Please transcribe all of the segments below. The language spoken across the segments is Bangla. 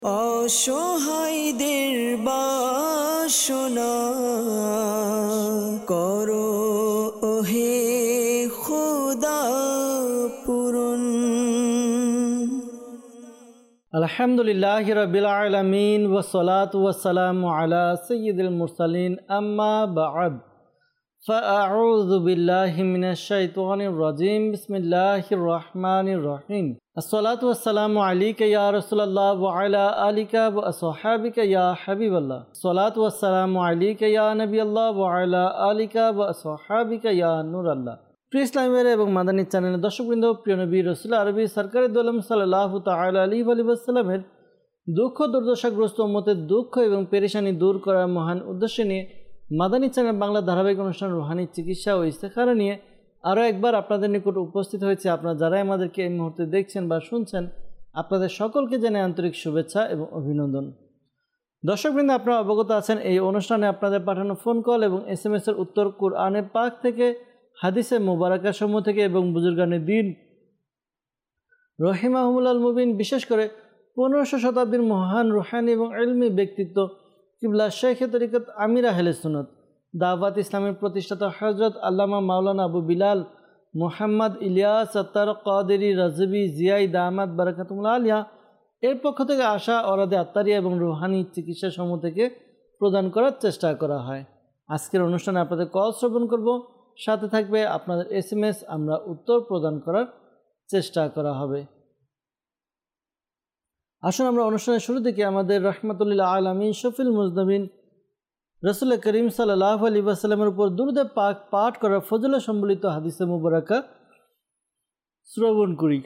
অসহায়দের বাসনা করো ওহে খোদা পূরণ। আলহামদুলিল্লাহি রাব্বিল আলামিন ওয়াসসালাতু ওয়াসসালামু আলা সাইয়্যিদিল মুরসালিন আম্মা বা'দ ফাআউযু বিল্লাহি মিনাশ শাইতানির রাজীম বিসমিল্লাহির রহমানির রহিম আসসালাতু ওয়াসসালামু আলাইকা ইয়া রাসূলুল্লাহ ওয়া আলা আলিকা ওয়া আসহাবিকা ইয়া হাবিবাল্লাহ আসসালাতু ওয়াসসালামু আলাইকা ইয়া নবিয়াল্লাহ ওয়া আলা আলিকা ওয়া আসহাবিকা ইয়া নূরাল্লাহ। প্রিয় ইসলামের এবং মাদানী চ্যানেলের দর্শকবৃন্দ, প্রিয় নবী রাসূল আরবি সরকারে দো আলম সাল্লাল্লাহু তাআলা আলাইহি ওয়া সাল্লামের দুঃখ দুর্দশাগ্রস্ত উম্মতের দুঃখ এবং পেরেশানি দূর করার মহান উদ্দেশ্য নিয়ে মাদানী চ্যানেল বাংলা ধারাবাহিক অনুষ্ঠান রুহানি চিকিৎসা ও ইস্তেখারা নিয়ে আরও একবার আপনাদের নিকট উপস্থিত হয়েছে। আপনারা যারাই আমাদেরকে এই মুহূর্তে দেখছেন বা শুনছেন, আপনাদের সকলকে জানাই আন্তরিক শুভেচ্ছা এবং অভিনন্দন। দর্শকবৃন্দ, আপনারা অবগত আছেন এই অনুষ্ঠানে আপনাদের পাঠানো ফোন কল এবং SMS এর উত্তর কুরআনে পাক থেকে, হাদিসে মুবারাকা সমূহ থেকে এবং বুজুর্গানে দিন রহিমাহুমুল্লাহ মুবিন, বিশেষ করে 1500 শতাব্দীর মহান রুহানি এবং ইলমি ব্যক্তিত্ব কিবলা শেখে তরিকত আমির আহলে সুন্নাত দাওয়াত ইসলামের প্রতিষ্ঠাতা হযরত আল্লামা মাওলানা আবু বিলাল মুহাম্মদ ইলিয়াস আত্তার কাদেরী রাজবি জিয়াই দামাত বারাকাতুল্লাহ আলিয়া এর পক্ষ থেকে আসা অরাদে আত্মারিয়া এবং রুহানি চিকিৎসা সমূহ থেকে প্রদান করার চেষ্টা করা হয়। আজকের অনুষ্ঠানে আপনাদের কল শ্রবণ করব, সাথে থাকবে আপনাদের SMS, আমরা উত্তর প্রদান করার চেষ্টা করা হবে। আসুন আমরা অনুষ্ঠানের শুরু থেকে আমাদের রহমাতুল্লিল আলামিন শফিল মুজনবিন রাসূল করিম সাল্লাল্লাহু আলাইহি ওয়াসাল্লামের উপর দুরূদ পাক পাঠ করার ফজিলত সম্বলিত হাদিসে মুবারাকা শ্রবণ করি।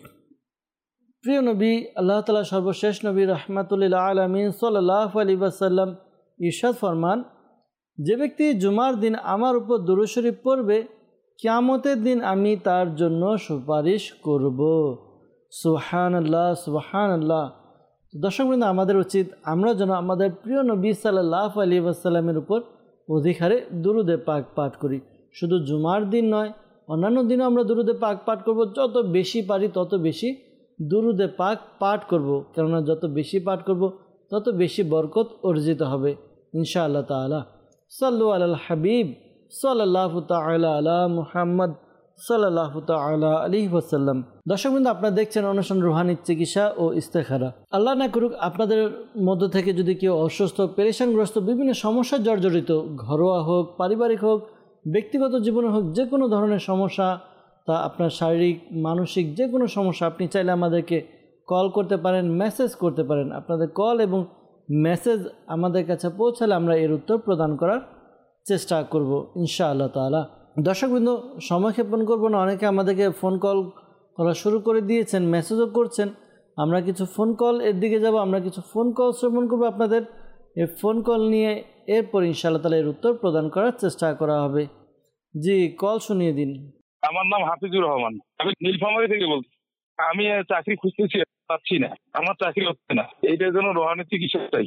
প্রিয় নবী আল্লাহ তাআলা সর্বশেষ নবী রহমাতুল্লিল আলামিন সাল্লাল্লাহু আলাইহি ওয়াসাল্লাম ইরশাদ ফরমান, যে ব্যক্তি জুমার দিন আমার উপর দুরূদ শরীফ পড়বে, কিয়ামতের দিন আমি তার জন্য সুপারিশ করব। সুবহানাল্লাহ, সুবহানাল্লাহ। দর্শকবৃন্দ, আমাদের উচিত আমরা যেন আমাদের প্রিয় নবী সাল্লাল্লাহু আলাইহি ওয়াসাল্লামের উপর অধিক হারে দুরূদে পাক পাঠ করি। শুধু জুমার দিন নয়, অন্যান্য দিনও আমরা দুরূদে পাক পাঠ করব। যত বেশি পারি তত বেশি দুরূদে পাক পাঠ করব, কেননা যত বেশি পাঠ করব তত বেশি বরকত অর্জিত হবে ইনশাআল্লাহ তাআলা। সাল্লু আলাল হাবিব সাল্লাল্লাহু তাআলা আলা মুহাম্মদ সাল্লাল্লাহু তাআলা আলাইহি ওয়াসাল্লাম। দর্শকবৃন্দ, আপনারা দেখছেন অনুষ্ঠান রুহানি চিকিৎসা ও ইস্তেখারা। আল্লাহ না করুক আপনাদের মধ্য থেকে যদি কেউ অসুস্থ, পেরেশানগ্রস্ত, বিভিন্ন সমস্যায় জর্জরিত, ঘরোয়া হোক, পারিবারিক হোক, ব্যক্তিগত জীবনে হোক, যে কোনো ধরনের সমস্যা, তা আপনার শারীরিক মানসিক যে কোনো সমস্যা, আপনি চাইলে আমাদেরকে কল করতে পারেন, মেসেজ করতে পারেন। আপনাদের কল এবং মেসেজ আমাদের কাছে পৌঁছালে আমরা এর উত্তর প্রদান করার চেষ্টা করব ইনশাআল্লাহ তাআলা। দর্শকবৃন্দ, সময় ক্ষেপণ করব না, অনেকে আমাদেরকে ফোন কল করা শুরু করে দিয়েছেন, মেসেজও করছেন। আমরা কিছু ফোন কল এর দিকে যাব, আমরা কিছু ফোন কল শ্রবণ করব আপনাদের। এই ফোন কল নিয়ে এরপর ইনশাআল্লাহ তাআলা এর উত্তর প্রদান করার চেষ্টা করা হবে। জি, কল শুনিয়ে দিন। আমার নাম হাফিজুর রহমান, আমি নীলফামারী থেকে বলছি। আমি চাকরি খুঁজতেছি, পাচ্ছি না, আমার চাকরি হচ্ছে না, এইটার জন্য রোহানি চিকিৎসা চাই।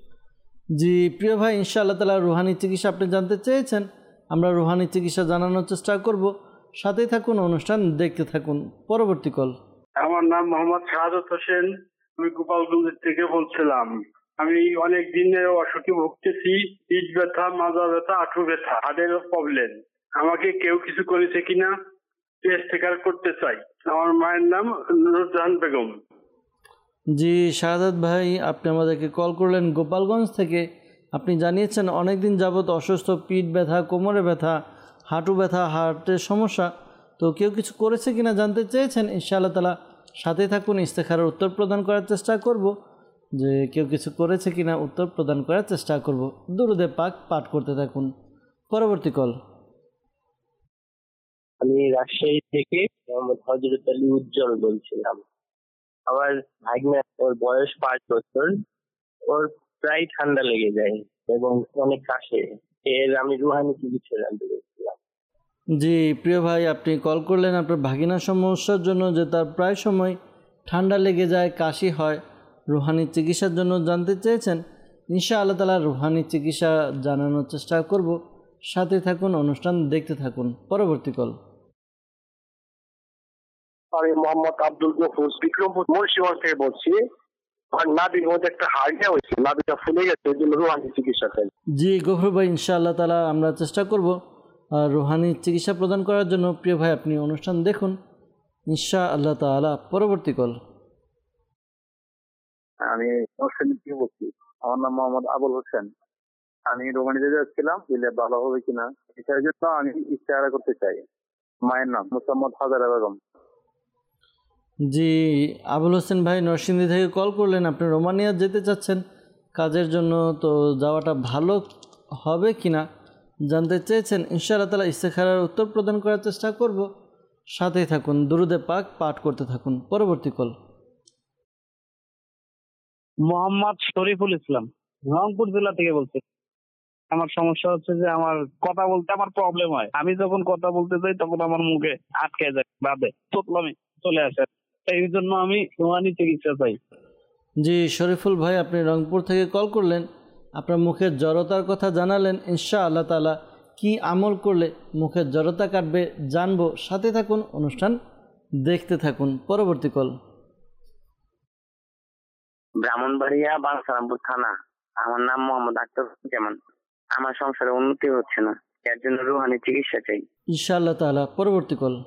জি প্রিয় ভাই, ইনশাআল্লাহ তাআলা রুহানি চিকিৎসা আপনি জানতে চেয়েছেন, আমরা রুহানি চিকিৎসা জানানোর চেষ্টা করব। সাথেই থাকুন, অনুষ্ঠান দেখতে থাকুন। পরবর্তী কল। আমার নাম মোহাম্মদ শাহাদাত হোসেন, আমি গোপালগঞ্জ থেকে বলছিলাম। আমি অনেক দিনের অসুখে ভুগতেছি, পিঠ ব্যথা, মাজা ব্যথা, হাঁটু ব্যথা, হাড়ের প্রবলেম। আমাকে কেউ কিছু করেছে কিনা টেস্ট করতে চাই। আমার মায়ের নাম নুরজাহান বেগম। জি শাহাদাত ভাই, আপনি আমাদেরকে কল করলেন গোপালগঞ্জ থেকে। আপনি জানিয়েছেন অনেক দিন যাবত অসুস্থ, পিঠ ব্যথা, কোমরে ব্যথা, হাঁটু ব্যথা, হার্টের সমস্যা। তো কেউ কিছু করেছে কিনা জানতে চেয়েছেন। ইনশাআল্লাহ তাআলা সাথে থাকুন, ইস্তেখারার উত্তর প্রদান করার চেষ্টা করব। যে কেউ কিছু করেছে কিনা উত্তর প্রদান করার চেষ্টা করব। দুরূদে পাক পাঠ করতে থাকুন। পরবর্তী কল। আমি রাজশাহী থেকে মোহাম্মদ হযরত আলী উজ্জ্বল বলছিলাম। আমার ভাগ্নে, ওর বয়স 5 বছর, ওর প্রায় ঠান্ডা লেগে যায় এবং অনেক কাশে। এর আমি রুহানি চিকিৎসা জানতে চাইছিলাম। জি প্রিয় ভাই, আপনি কল করলেন আপনার ভাগিনার সমস্যার জন্য, যে তার প্রায় সময় ঠান্ডা লেগে যায়, কাশি হয়, রুহানি চিকিৎসার জন্য জানতে চেয়েছেন। ইনশাআল্লাহ তাআলা রুহানি চিকিৎসা জানানোর চেষ্টা করব। সাথে থাকুন, অনুষ্ঠান দেখতে থাকুন। পরবর্তী কল। আমি মোহাম্মদ আব্দুল গফুর বিক্রমপুর মুন্সিগঞ্জ থেকে বলছি। আর নাভির মধ্যে একটা হাড়িয়া হয়েছে, নাভিটা ফুলে গেছে, এই জন্য রুহানি চিকিৎসা চাই। জি গফুর ভাই, ইনশাআল্লাহ তাআলা আমরা চেষ্টা করব রুহানি চিকিৎসা প্রদান করার জন্য। প্রিয় ভাই, আপনি অনুষ্ঠান দেখুন ইনশাআল্লাহ তাআলা। পরবর্তী কল। আমি নরসিংদী থেকে বলছি। আমার নাম মোহাম্মদ আবুল হোসেন। আমি রোমানিতে যাচ্ছিলাম, দিলে ভালো হবে কিনা এটার জন্য আমি ইস্তেহারা করতে চাই। মায়ের নাম মোসাম্মদ হাজারা বেগম। জি আবুল হোসেন ভাই নরসিংদী থেকে কল করলেন, আপনি রোমানিয়া যেতে চাচ্ছেন কাজের জন্য, তো যাওয়াটা ভালো হবে কিনা জানতে চেয়েছেন। ইনশাআল্লাহ তাআলা ইস্তেখারার উত্তর প্রদান করার চেষ্টা করব, সাথেই থাকুন, দুরুদে পাক পাঠ করতে থাকুন। পরবর্তী কল। মোহাম্মদ শরীফুল ইসলাম, রংপুর জেলা থেকে বলছি। আমার সমস্যা হচ্ছে যে আমার কথা বলতে আমার প্রবলেম হয়। আমি যখন কথা বলতে যাই তখন আমার মুখে আটকে যায়, বাদে তোতলামি চলে আসে। এই জন্য আমি রুহানি চিকিৎসা চাই। জি শরীফুল ভাই, আপনি রংপুর থেকে কল করলেন, আপনার মুখের জড়তার কথা জানালেন। ইনশাআল্লাহ তাআলা কি আমল করলে মুখের জড়তা কাটবে জানবো, সাথে থাকুন, অনুষ্ঠান দেখতে থাকুন। পরবর্তী কল। ব্রাহ্মণবাড়িয়া বালসারামপুর থানা। আমার নাম মোহাম্মদ আক্তার জামান। আমার সংসারে উন্নতি হচ্ছে না, এর জন্য রুহানি চিকিৎসা চাই। ইনশাআল্লাহ তাআলা। পরবর্তী কল।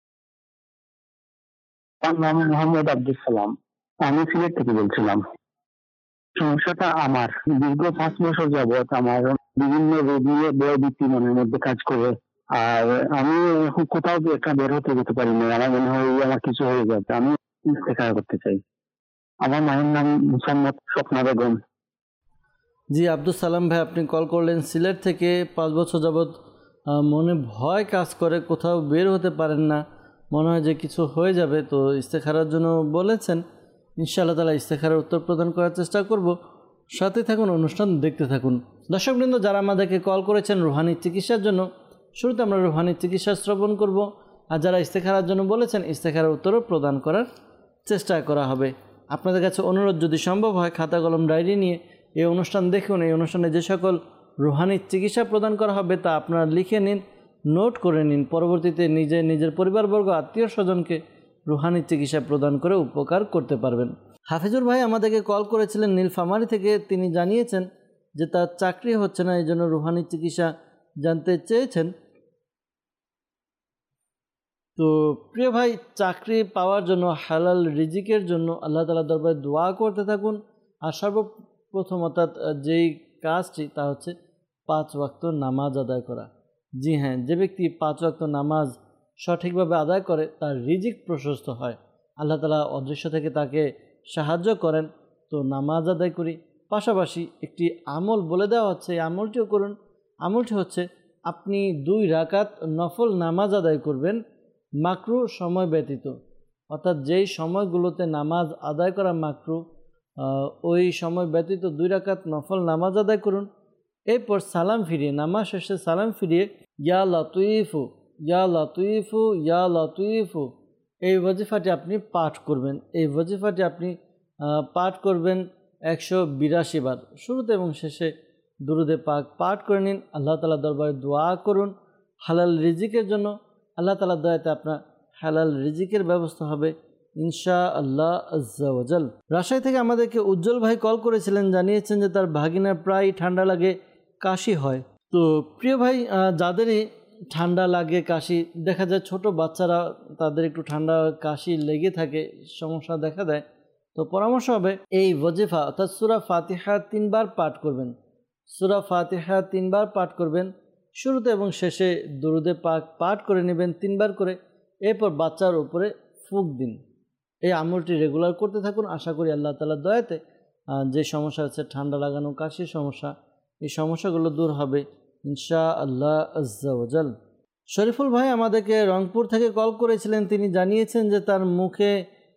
আমার নাম মোহাম্মদ আব্দুল সালাম। আমি সিলেট থেকে বলছিলাম। সমস্যাটা আমার দীর্ঘ 5 বছর যাবৎ আমার বিভিন্ন রোগ নিয়ে বয়বৃত্তি মনের মধ্যে কাজ করে। আর আমি এখন কোথাও একটা বের হতে যেতে পারি না। আমার মনে হয় আমার কিছু হয়ে যাবে। আমি দেখা করতে চাই। আমার মায়ের নাম মোসাম্মদ স্বপ্না বেগম। জি আব্দুল সালাম ভাই, আপনি কল করলেন সিলেট থেকে। 5 বছর যাবৎ মনে ভয় কাজ করে, কোথাও বের হতে পারেন না, মনে হয় যে কিছু হয়ে যাবে, তো ইস্তেখারার জন্য বলেছেন। ইনশাআল্লাহ তাআলা ইস্তেখারার উত্তর প্রদান করার চেষ্টা করব, সাথে থাকুন, অনুষ্ঠান দেখতে থাকুন। দর্শকবৃন্দ, যারা আমাদেরকে কল করেছেন রুহানি চিকিৎসার জন্য, শুরুতে আমরা রুহানি চিকিৎসা শ্রবণ করব, আর যারা ইস্তেখারার জন্য বলেছেন ইস্তেখারার উত্তরও প্রদান করার চেষ্টা করা হবে। আপনাদের কাছে অনুরোধ, যদি সম্ভব হয় খাতা কলম ডায়েরি নিয়ে এই অনুষ্ঠান দেখুন। এই অনুষ্ঠানে যে সকল রুহানি চিকিৎসা প্রদান করা হবে তা আপনারা লিখে নিন, নোট করে নিন। পরবর্তীতে নিজের পরিবারবর্গ, আত্মীয় স্বজনকে রুহানি চিকিৎসা প্রদান করে উপকার করতে পারবেন। হাফিজুর ভাই আমাদেরকে কল করেছিলেন নীলফামারী থেকে। তিনি জানিয়েছেন যে তার চাকরি হচ্ছে না, এই জন্য রুহানি চিকিৎসা জানতে চেয়েছেন। তো প্রিয় ভাই, চাকরি পাওয়ার জন্য, হালাল রিজিকের জন্য আল্লাহ তাআলার দরবারে দোয়া করতে থাকুন। আর সর্বপ্রথম অর্থাৎ যেই কাজটি, তা হচ্ছে 5 ওয়াক্ত নামাজ আদায় করা। জি হ্যাঁ, যে ব্যক্তি 5 ওয়াক্ত নামাজ সঠিকভাবে আদায় করে তার রিজিক প্রশস্ত হয়, আল্লাহ তাআলা অদৃশ্য থেকে তাকে সাহায্য করেন। তো নামাজ আদায় করি, পাশাপাশি একটি আমল বলে দেওয়া হচ্ছে, এই আমলটিও করুন। আমলটি হচ্ছে আপনি 2 রাকাত নফল নামাজ আদায় করবেন মাকরু সময় ব্যতীত, অর্থাৎ যেই সময়গুলোতে নামাজ আদায় করা মাকরু, ওই সময় ব্যতীত 2 রাকাত নফল নামাজ আদায় করুন। এরপর সালাম ফিরিয়ে, নামাজ শেষে সালাম ফিরিয়ে ইয়া লতীফু ইয়া লতীফু ইয়া লতীফু এই ওয়াজিফাটি আপনি পাঠ করবেন। এই ওয়াজিফাটি আপনি পাঠ করবেন 182 বার। শুরুতে এবং শেষে দুরুদে পাক পাঠ করে নিন। আল্লাহ তাআলার দরবারে দোয়া করুন হালাল রিজিকের জন্য। আল্লাহ তাআলার দয়াতে আপনার হালাল রিজিকের ব্যবস্থা হবে ইনশাআল্লাহ আজ্জা ওয়া জাল। রাজশাহী থেকে আমাদেরকে উজ্জ্বল ভাই কল করেছিলেন, জানিয়েছেন যে তার ভাগিনার প্রায় ঠান্ডা লাগে, কাশি হয়। তো প্রিয় ভাই, যাদেরই ঠান্ডা লাগে, কাশি দেখা যায়, ছোট বাচ্চারা তাদের একটু ঠান্ডা কাশি লেগে থাকে, সমস্যা দেখা দেয়, তো পরামর্শ হবে এই ওয়াজিফা অর্থাৎ সূরা ফাতিহা 3 বার পাঠ করবেন। সূরা ফাতিহা 3 বার পাঠ করবেন, শুরুতে এবং শেষে দুরুদে পাক পাঠ করে নেবেন 3 বার করে। এরপর বাচ্চার উপরে ফুঁক দিন। এই আমলটি রেগুলার করতে থাকুন। আশা করি আল্লাহ তাআলার দয়াতে যে সমস্যা আছে, ঠান্ডা লাগানো, কাশির সমস্যা, এই সমস্যাগুলো দূর হবে ইনশাআল্লাহ আজ্জা ওয়া জাল। শরীফুল ভাই আমাদেরকে রংপুর থেকে কল করেছিলেন। তিনি জানিয়েছেন যে তার মুখে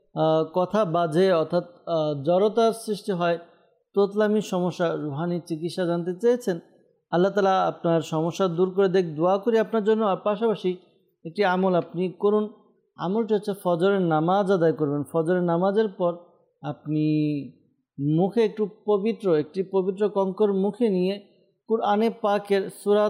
কথা বাজে, অর্থাৎ জড়তার সৃষ্টি হয়, তোতলামির সমস্যা, রুহানি চিকিৎসা জানতে চেয়েছেন। আল্লাহ তাআলা আপনার সমস্যা দূর করে দেখ, দোয়া করি আপনার জন্য। আর পাশাপাশি একটি আমল আপনি করুন। আমলটি হচ্ছে ফজরের নামাজ আদায় করবেন। ফজরের নামাজের পর আপনি মুখে একটি পবিত্র কঙ্কর মুখে নিয়ে কুরআনে পাকের সূরা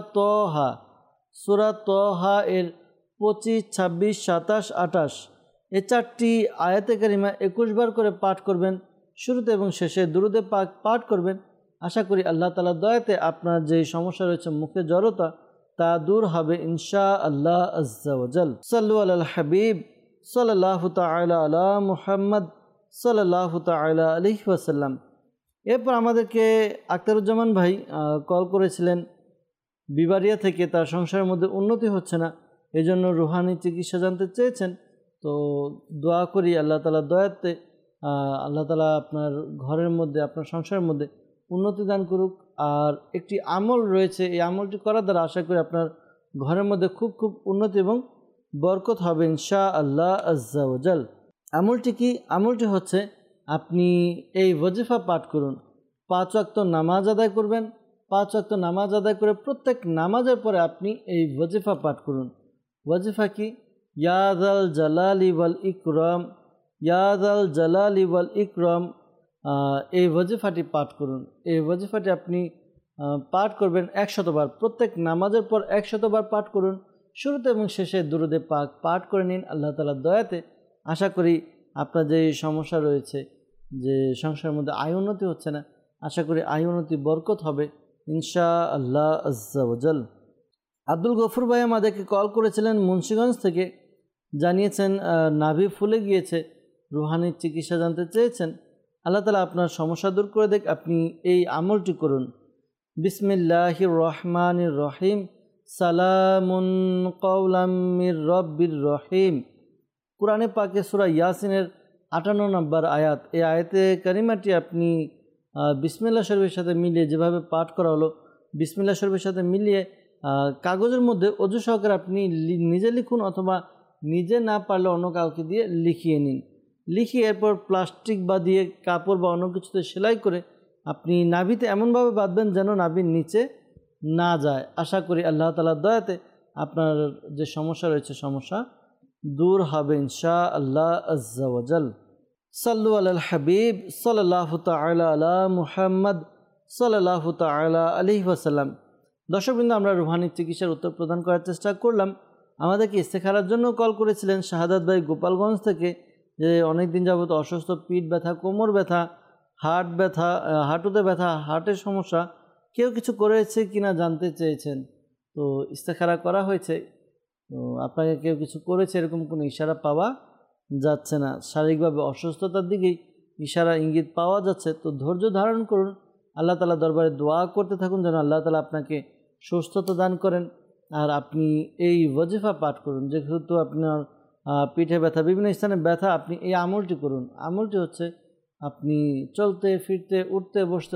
তহা এর 25, 26, 27, 28 এই 4টি আয়াতে কারিমা 21 বার করে পাঠ করবেন। শুরুতে এবং শেষে দুরুদে পাক পাঠ করবেন। আশা করি আল্লাহ তাআলার দয়াতে আপনার যে সমস্যা রয়েছে মুখে জড়তা তা দূর হবে ইনশাআল্লাহ আজ্জা ওয়া জাল। সাল্লু আলাল হাবিব সাল্লাল্লাহু তাআলা আলা মুহাম্মদ সাল্লাল্লাহু তাআলা আলাইহি ওয়াসাল্লাম। এরপর আমাদেরকে আখতারুজ্জামান ভাই কল করেছিলেন বিবারিয়া থেকে, তার সংসারের মধ্যে উন্নতি হচ্ছে না, এজন্য রুহানি চিকিৎসা জানতে চেয়েছেন। তো দোয়া করি আল্লাহ তাআলার দয়াতে আল্লাহ তাআলা আপনার ঘরের মধ্যে, আপনার সংসারের মধ্যে উন্নতি দান করুক। আর একটি আমল রয়েছে, এই আমলটি করার দ্বারা আশা করি আপনার ঘরের মধ্যে খুব উন্নতি এবং বরকত হবে ইনশাআল্লাহ আজ্জা ওয়া জাল। আমলটি কি? আমলটি হচ্ছে আপনি এই ওয়াজিফা পাঠ করুন। 5 ওয়াক্ত নামাজ আদায় করবেন। 5 ওয়াক্ত নামাজ আদায় করে প্রত্যেক নামাজের পরে আপনি এই ওয়াজিফা পাঠ করুন। ওয়াজিফা কি? ইয়া যাল জালালি ওয়াল ইকরাম, ইয়া যাল জালালি ওয়াল ইকরাম। এই ওয়াজিফাটি পাঠ করুন। এই ওয়াজিফাটি আপনি পাঠ করবেন 100 বার। প্রত্যেক নামাজের পর 100 বার পাঠ করুন। শুরুতে এবং শেষে দুরুদে পাক পাঠ করে নিন। আল্লাহ তাআলার দয়াতে আশা করি আপনার যে সমস্যা রয়েছে, যে সংসারের মধ্যে আয় উন্নতি হচ্ছে না, আশা করি আয় উন্নতি বরকত হবে ইনশাআল্লাহ আজ্জা ওয়া জাল। আব্দুল গফুর ভাই আমাদেরকে কল করেছিলেন মুন্সিগঞ্জ থেকে, জানিয়েছেন নাভি ফুলে গিয়েছে, রুহানির চিকিৎসা জানতে চেয়েছেন। আল্লাহ তাআলা আপনার সমস্যা দূর করে দেখ। আপনি এই আমলটি করুন। বিসমিল্লাহির রহমানির রহিম, সালামুন কওলাম মির রব্বির রহিম। কুরআনে পাকে সূরা ইয়াসিনের 58 নম্বর আয়াত। এই আয়াতে কারিমাটি আপনি বিসমিল্লাহ শরীফের সাথে মিলিয়ে, যেভাবে পাঠ করা হলো বিসমিল্লাহ শরীফের সাথে মিলিয়ে কাগজের মধ্যে অজু সহকারে আপনি নিজে লিখুন, অথবা নিজে না পারলে অন্য কাউকে দিয়ে লিখিয়ে নিন। লিখিয়ে এরপর প্লাস্টিক বা দিয়ে কাপড় বা অন্য কিছুতে সেলাই করে আপনি নাভিতে এমনভাবে বাঁধবেন যেন নাভির নিচে না যায়। আশা করি আল্লাহ তাআলার দয়াতে আপনার যে সমস্যা রয়েছে সমস্যা দূর হবে ইনশাআল্লাহ আজ্জা ওয়া জাল। সাল্লু আলাল হাবিব সাল্লাল্লাহু তাআলা আলা মুহাম্মদ সাল্লাল্লাহু তাআলা আলাইহি ওয়াসাল্লাম। দর্শকবৃন্দ, আমরা রুহানির চিকিৎসার উত্তর প্রদান করার চেষ্টা করলাম। আমাদেরকে ইস্তেখারার জন্য কল করেছিলেন শাহাদাত ভাই গোপালগঞ্জ থেকে, যে অনেক দিন যাবত অসুস্থ, পিঠ ব্যথা, কোমর ব্যথা, হাট ব্যথা, হাঁটুতে ব্যথা, হার্টের সমস্যা, কেউ কিছু করেছে কিনা জানতে চেয়েছেন। তো ইস্তেখারা করা হয়েছে, তো আপনাকে কেউ কিছু করেছে এরকম কোনো ইশারা পাওয়া যাচ্ছে না। শারীরিকভাবে অসুস্থতার দিকেই ইশারা ইঙ্গিত পাওয়া যাচ্ছে। তো ধৈর্য ধারণ করুন, আল্লাহ তাআলা দরবারে দোয়া করতে থাকুন যেন আল্লাহ তাআলা আপনাকে সুস্থতা দান করেন। আর আপনি এই ওয়াজিফা পাঠ করুন। যেহেতু আপনার পিঠে ব্যথা, বিভিন্ন স্থানে ব্যথা, আপনি এই আমলটি করুন। আমলটি হচ্ছে আপনি চলতে ফিরতে, উঠতে বসতে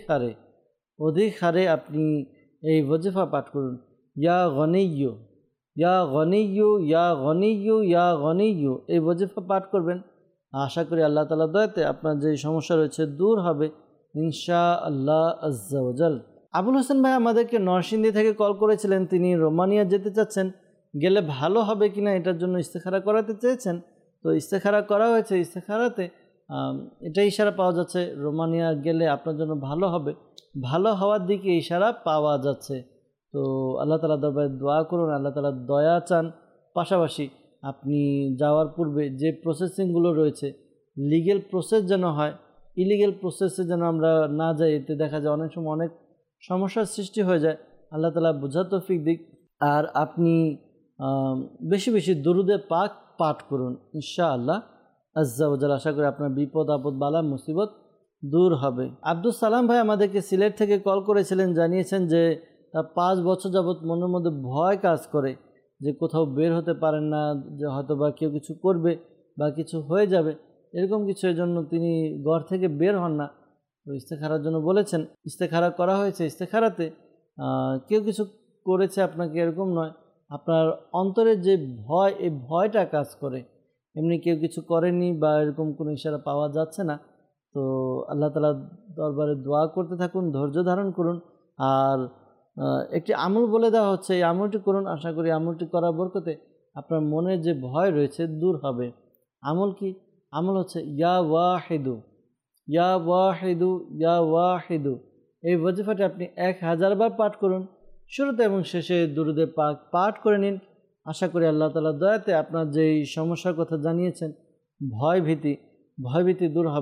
অধিক হারে আপনি এই ওয়াজিফা পাঠ করুন। ইয়া গনিয়্যু, ইয়া গনিয়্যু, ইয়া গনিয়্যু, ইয়া গনিয়্যু। এই ওয়াজিফা পাঠ করবেন। আশা করি আল্লাহ তাআলার দয়াতে আপনার যে সমস্যা রয়েছে দূর হবে ইনশাআল্লাহ আজ্জা ওয়া জাল। আবুল হোসেন ভাই আমাদেরকে নরসিংদী থেকে কল করেছিলেন। তিনি রোমানিয়া যেতে চাচ্ছেন, গেলে ভালো হবে কিনা এটার জন্য ইস্তেখারা করাতে চেয়েছেন। তো ইস্তেখারা করা হয়েছে। ইস্তেখারাতে এটা ইশারা পাওয়া যাচ্ছে রোমানিয়া গেলে আপনার জন্য ভালো হবে, ভালো হওয়ার দিকে ইশারা পাওয়া যাচ্ছে। তো আল্লাহ তাআলা দরবারে দোয়া করুন, আল্লাহ তাআলা দয়া চান। পাশাপাশি আপনি যাওয়ার পূর্বে যে প্রসেসিংগুলো রয়েছে, লিগেল প্রসেস যেন হয়, ইলিগেল প্রসেসে যেন আমরা না যাই। এতে দেখা যায় অনেক সময় অনেক সমস্যার সৃষ্টি হয়ে যায়। আল্লাহ তাআলা বুঝার তৌফিক দিক। আর আপনি বেশি বেশি দুরুদে পাক পাঠ করুন ইনশাআল্লাহ আজ্জা ওয়া জাল। আশা করি আপনার বিপদ আপদ বালা মুসিবত দূর হবে। আব্দুল সালাম ভাই আমাদেরকে সিলেট থেকে কল করেছিলেন, জানিয়েছেন যে 5 বছর যাবৎ মনের মধ্যে ভয় কাজ করে, যে কোথাও বের হতে পারেন না, যে হয়তো বা কেউ কিছু করবে বা কিছু হয়ে যাবে, এরকম কিছু। এর জন্য তিনি ঘর থেকে বের হন না। তো ইস্তেখারার জন্য বলেছেন, ইস্তেখারা করা হয়েছে। ইস্তেখারাতে কেউ কিছু করেছে আপনাকে এরকম নয়, আপনার অন্তরে যে ভয়, এই ভয়টা কাজ করে। এমনি কেউ কিছু করেনি বা এরকম কোনো ইশারা পাওয়া যাচ্ছে না। তো আল্লাহ তাআলার দরবারে দোয়া করতে থাকুন, ধৈর্য ধারণ করুন। আর একটি আমল বলে দেওয়া হচ্ছে, এই আমলটি করুন। আশা করি আমলটি করার বরকতে আপনার মনের যে ভয় রয়েছে দূর হবে। আমল কি? আমল হচ্ছে ইয়া ওয়াহিদু, ইয়া ওয়াহিদু, ইয়া ওয়াহিদু। এই ওয়াজিফাটি আপনি 1000 বার পাঠ করুন। শুরুতে এবং শেষে দুরুদে পাক পাঠ করে নিন। আশা করি আল্লাহ তাআলার দয়াতে আপনার যেই সমস্যার কথা জানিয়েছেন, ভয়ভীতি দূর হবে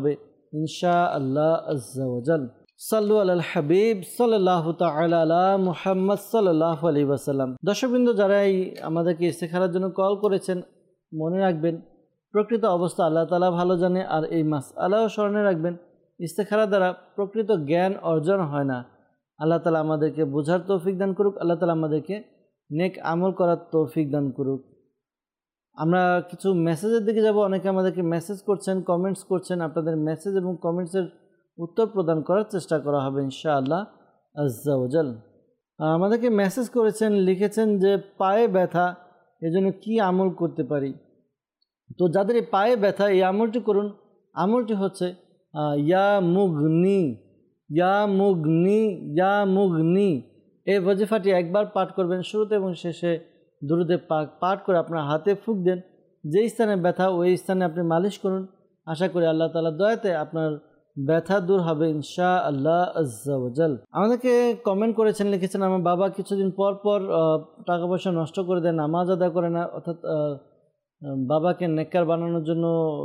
ইনশা আল্লাহ আজ্জা ওয়াজাল। সাল্লু আলাল হাবিব সাল্লাল্লাহু তাআলা আলা মুহাম্মদ সাল্লাল্লাহু আলাইহি ওয়াসাল্লাম। দর্শকবৃন্দ, যারাই আমাদেরকে ইস্তেখারার জন্য কল করেছেন, মনে রাখবেন প্রকৃত অবস্থা আল্লাহ তাআলা ভালো জানে। আর এই মাসআলাও স্মরণে রাখবেন, ইস্তেখারা দ্বারা প্রকৃত জ্ঞান অর্জন হয় না। আল্লাহ তাআলা আমাদেরকে বোঝার তৌফিক দান করুক, আল্লাহ তাআলা আমাদেরকে নেক আমল করার তৌফিক দান করুক। আমরা কিছু মেসেজের দিকে যাব। অনেকে আমাদেরকে মেসেজ করছেন, কমেন্টস করছেন। আপনাদের মেসেজ এবং কমেন্টসের উত্তর প্রদান করার চেষ্টা করা হবে ইনশাআল্লাহ আজ্জা ওয়াজাল। আমাদেরকে মেসেজ করেছেন, লিখেছেন যে পায়ে ব্যথা, এজন্য কি আমল করতে পারি। তো যাদের এই পায়ে ব্যথা, এই আমলটি করুন। আমলটি হচ্ছে ইয়া মুগনি, ইয়া মুগনি, ইয়া মুগনি। এই ওয়াজিফাটি একবার পাঠ করবেন, শুরুতে এবং শেষে দুরুদে পাক পাঠ করে আপনার হাতে ফুঁক দেন। যেই স্থানে ব্যথা ওই স্থানে আপনি মালিশ করুন। আশা করি আল্লাহ তাআলার দয়াতে আপনার ব্যথা দূর হবে ইনশা আল্লাহ আজ্জা ওয়াজাল। আমাদেরকে কমেন্ট করেছেন, লিখেছেন আমার বাবা কিছুদিন পর পর টাকা পয়সা নষ্ট করে দেয়, নামাজ আদায় করে না। অর্থাৎ বাবাকে নেককার বানানোর জন্য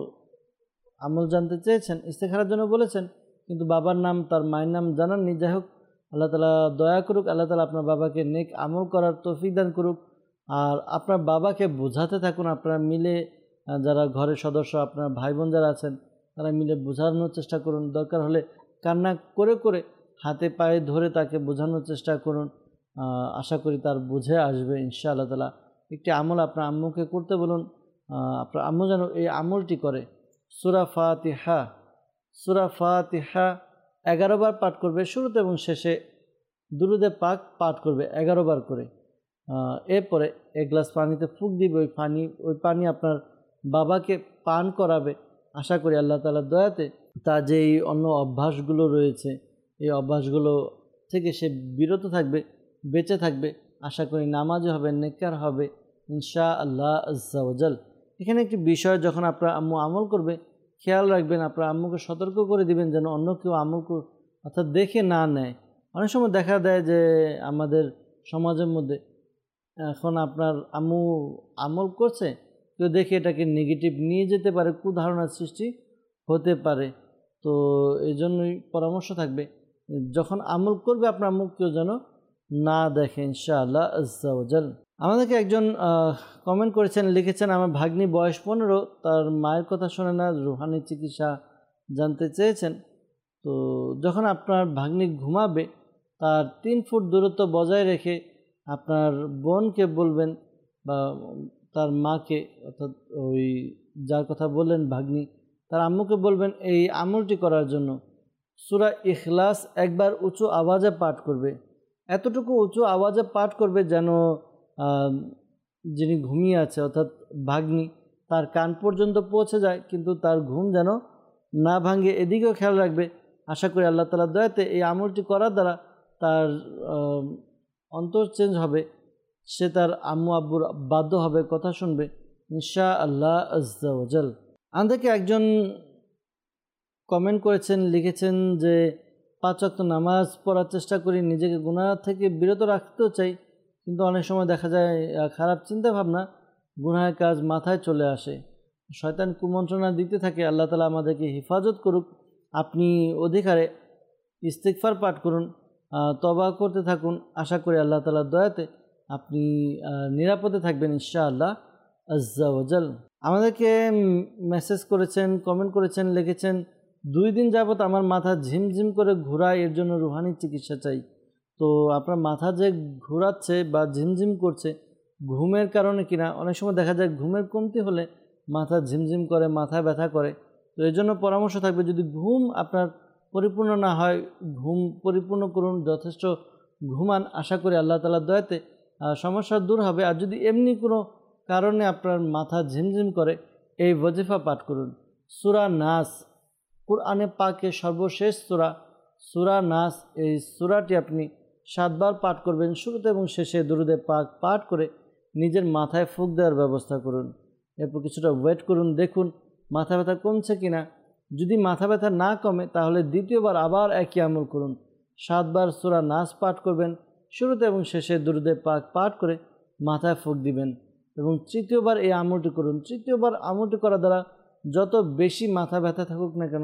আমল জানতে চেয়েছেন, ইস্তেখারার জন্য বলেছেন, কিন্তু বাবার নাম তার মায়ের নাম জানাননি। যাই হোক, আল্লাহ তাআলা দয়া করুক, আল্লাহ তাআলা আপনার বাবাকে নেক আমল করার তৌফিক দান করুক। আর আপনার বাবাকে বোঝাতে থাকুন। আপনারা মিলে, যারা ঘরের সদস্য, আপনার ভাই বোন যারা আছেন, তারা মিলে বোঝানোর চেষ্টা করুন। দরকার হলে কান্না করে করে হাতে পায়ে ধরে তাকে বোঝানোর চেষ্টা করুন। আশা করি তার বুঝে আসবে ইনশাআল্লাহ তাআলা। একটি আমল আপনার আম্মুকে করতে বলুন, আপনার আম্মু যেন এই আমলটি করে। সূরা ফাতিহা, সূরা ফাতিহা 11 বার পাঠ করবে, শুরুতে এবং শেষে দুরুদে পাক পাঠ করবে 11 বার করে। এরপরে এক গ্লাস পানিতে ফুঁক দিবে। ওই পানি আপনার বাবাকে পান করাবে। আশা করি আল্লাহ তাআলার দয়াতে তার যেই অন্য অভ্যাসগুলো রয়েছে, এই অভ্যাসগুলো থেকে সে বিরত থাকবে, বেঁচে থাকবে। আশা করি নামাজি হবে, নেককার হবে ইনশা আল্লাহ আজ্জা ওয়াজাল। এখানে একটি বিষয়, যখন আপনার আম্মু আমল করবে, খেয়াল রাখবেন, আপনার আম্মুকে সতর্ক করে দিবেন যেন অন্য কেউ আমল অর্থাৎ দেখে না নেয়। অনেক সময় দেখা দেয় যে আমাদের সমাজের মধ্যে এখন আপনার আম্মু আমল করছে, কেউ দেখে এটাকে নেগেটিভ নিয়ে যেতে পারে, কুধারণার সৃষ্টি হতে পারে। তো এই জন্যই পরামর্শ থাকবে, যখন আমল করবে আপনার আম্মু কেউ যেন না দেখে ইনশাআল্লাহ আজ্জা ওয়াজাল। আমাদেরকে একজন কমেন্ট করেছেন, লিখেছেন আমার ভাগ্নি বয়স 15, তার মায়ের কথা শোনে না, রুহানি চিকিৎসা জানতে চেয়েছেন। তো যখন আপনার ভাগ্নি ঘুমাবে, তার 3 ফুট দূরত্ব বজায় রেখে আপনার বোনকে বলবেন বা তার মাকে, অর্থাৎ ওই যার কথা বললেন ভাগ্নি, তার আম্মুকে বলবেন এই আমলটি করার জন্য। সূরা ইখলাস একবার উঁচু আওয়াজে পাঠ করবে। এতটুকু উঁচু আওয়াজে পাঠ করবে যেন যিনি ঘুমিয়ে আছে, অর্থাৎ ভাগ্নি, তার কান পর্যন্ত পৌঁছে যায়, কিন্তু তার ঘুম যেন না ভাঙে, এদিকেও খেয়াল রাখবে। আশা করি আল্লাহ তাআলার দয়াতে এই আমলটি করার দ্বারা তার অন্তর চেঞ্জ হবে, সে তার আম্মু আব্বুর বাধ্য হবে, কথা শুনবে ইনশা আল্লাহ আজ্জা ওয়াজাল। আমাদেরকে একজন কমেন্ট করেছেন, লিখেছেন যে 5 ওয়াক্ত নামাজ পড়ার চেষ্টা করি, নিজেকে গুনাহ থেকে বিরত রাখতেও চাই, কিন্তু অনেক সময় দেখা যায় খারাপ চিন্তা ভাবনা, গুনাহের কাজ মাথায় চলে আসে, শয়তান কুমন্ত্রণা দিতে থাকে। আল্লাহ তাআলা আমাদেরকে হেফাজত করুক। আপনি অধিকারে ইস্তিগফার পাঠ করুন, তওবা করতে থাকুন। আশা করি আল্লাহ তাআলার দয়াতে আপনি নিরাপদে থাকবেন ইনশাআল্লাহ আজ্জা ওয়াজাল। আমাদেরকে মেসেজ করেছেন, কমেন্ট করেছেন, লিখেছেন 2 দিন যাবত আমার মাথা ঝিমঝিম করে ঘোরায়, এর জন্য রুহানি চিকিৎসা চাই। তো আপনার মাথা যে ঘোরাচ্ছে বা ঝিমঝিম করছে, ঘুমের কারণে কিনা? অনেক সময় দেখা যায় ঘুমের কমতি হলে মাথা ঝিমঝিম করে, মাথা ব্যথা করে। তো এর জন্য পরামর্শ থাকবে, যদি ঘুম আপনার পরিপূর্ণ না হয়, ঘুম পরিপূর্ণ করুন, যথেষ্ট ঘুমান। আশা করি আল্লাহ তাআলার দয়াতে সমস্যা দূর হবে। আর যদি এমনি কোনো কারণে আপনার মাথা ঝিমঝিম করে, এই ওয়াজিফা পাঠ করুন। সূরা নাস, কুরআনে পাকে সর্বশেষ সূরা নাস, এই সূরাটি আপনি 7 বার পাঠ করবেন, শুরুতে এবং শেষে দুরুদে পাক পাঠ করে নিজের মাথায় ফুঁক দেওয়ার ব্যবস্থা করুন। এরপর কিছুটা ওয়েট করুন, দেখুন মাথা ব্যথা কমছে কিনা। যদি মাথা ব্যথা না কমে, তাহলে দ্বিতীয়বার আবার একই আমল করুন। 7 বার সূরা নাস পাঠ করবেন, শুরুতে এবং শেষে দুরুদে পাক পাঠ করে মাথায় ফুঁক দিবেন, এবং তৃতীয়বার এই আমলটি করুন। তৃতীয়বার আমলটি করার দ্বারা যত বেশি মাথা ব্যথা থাকুক না কেন,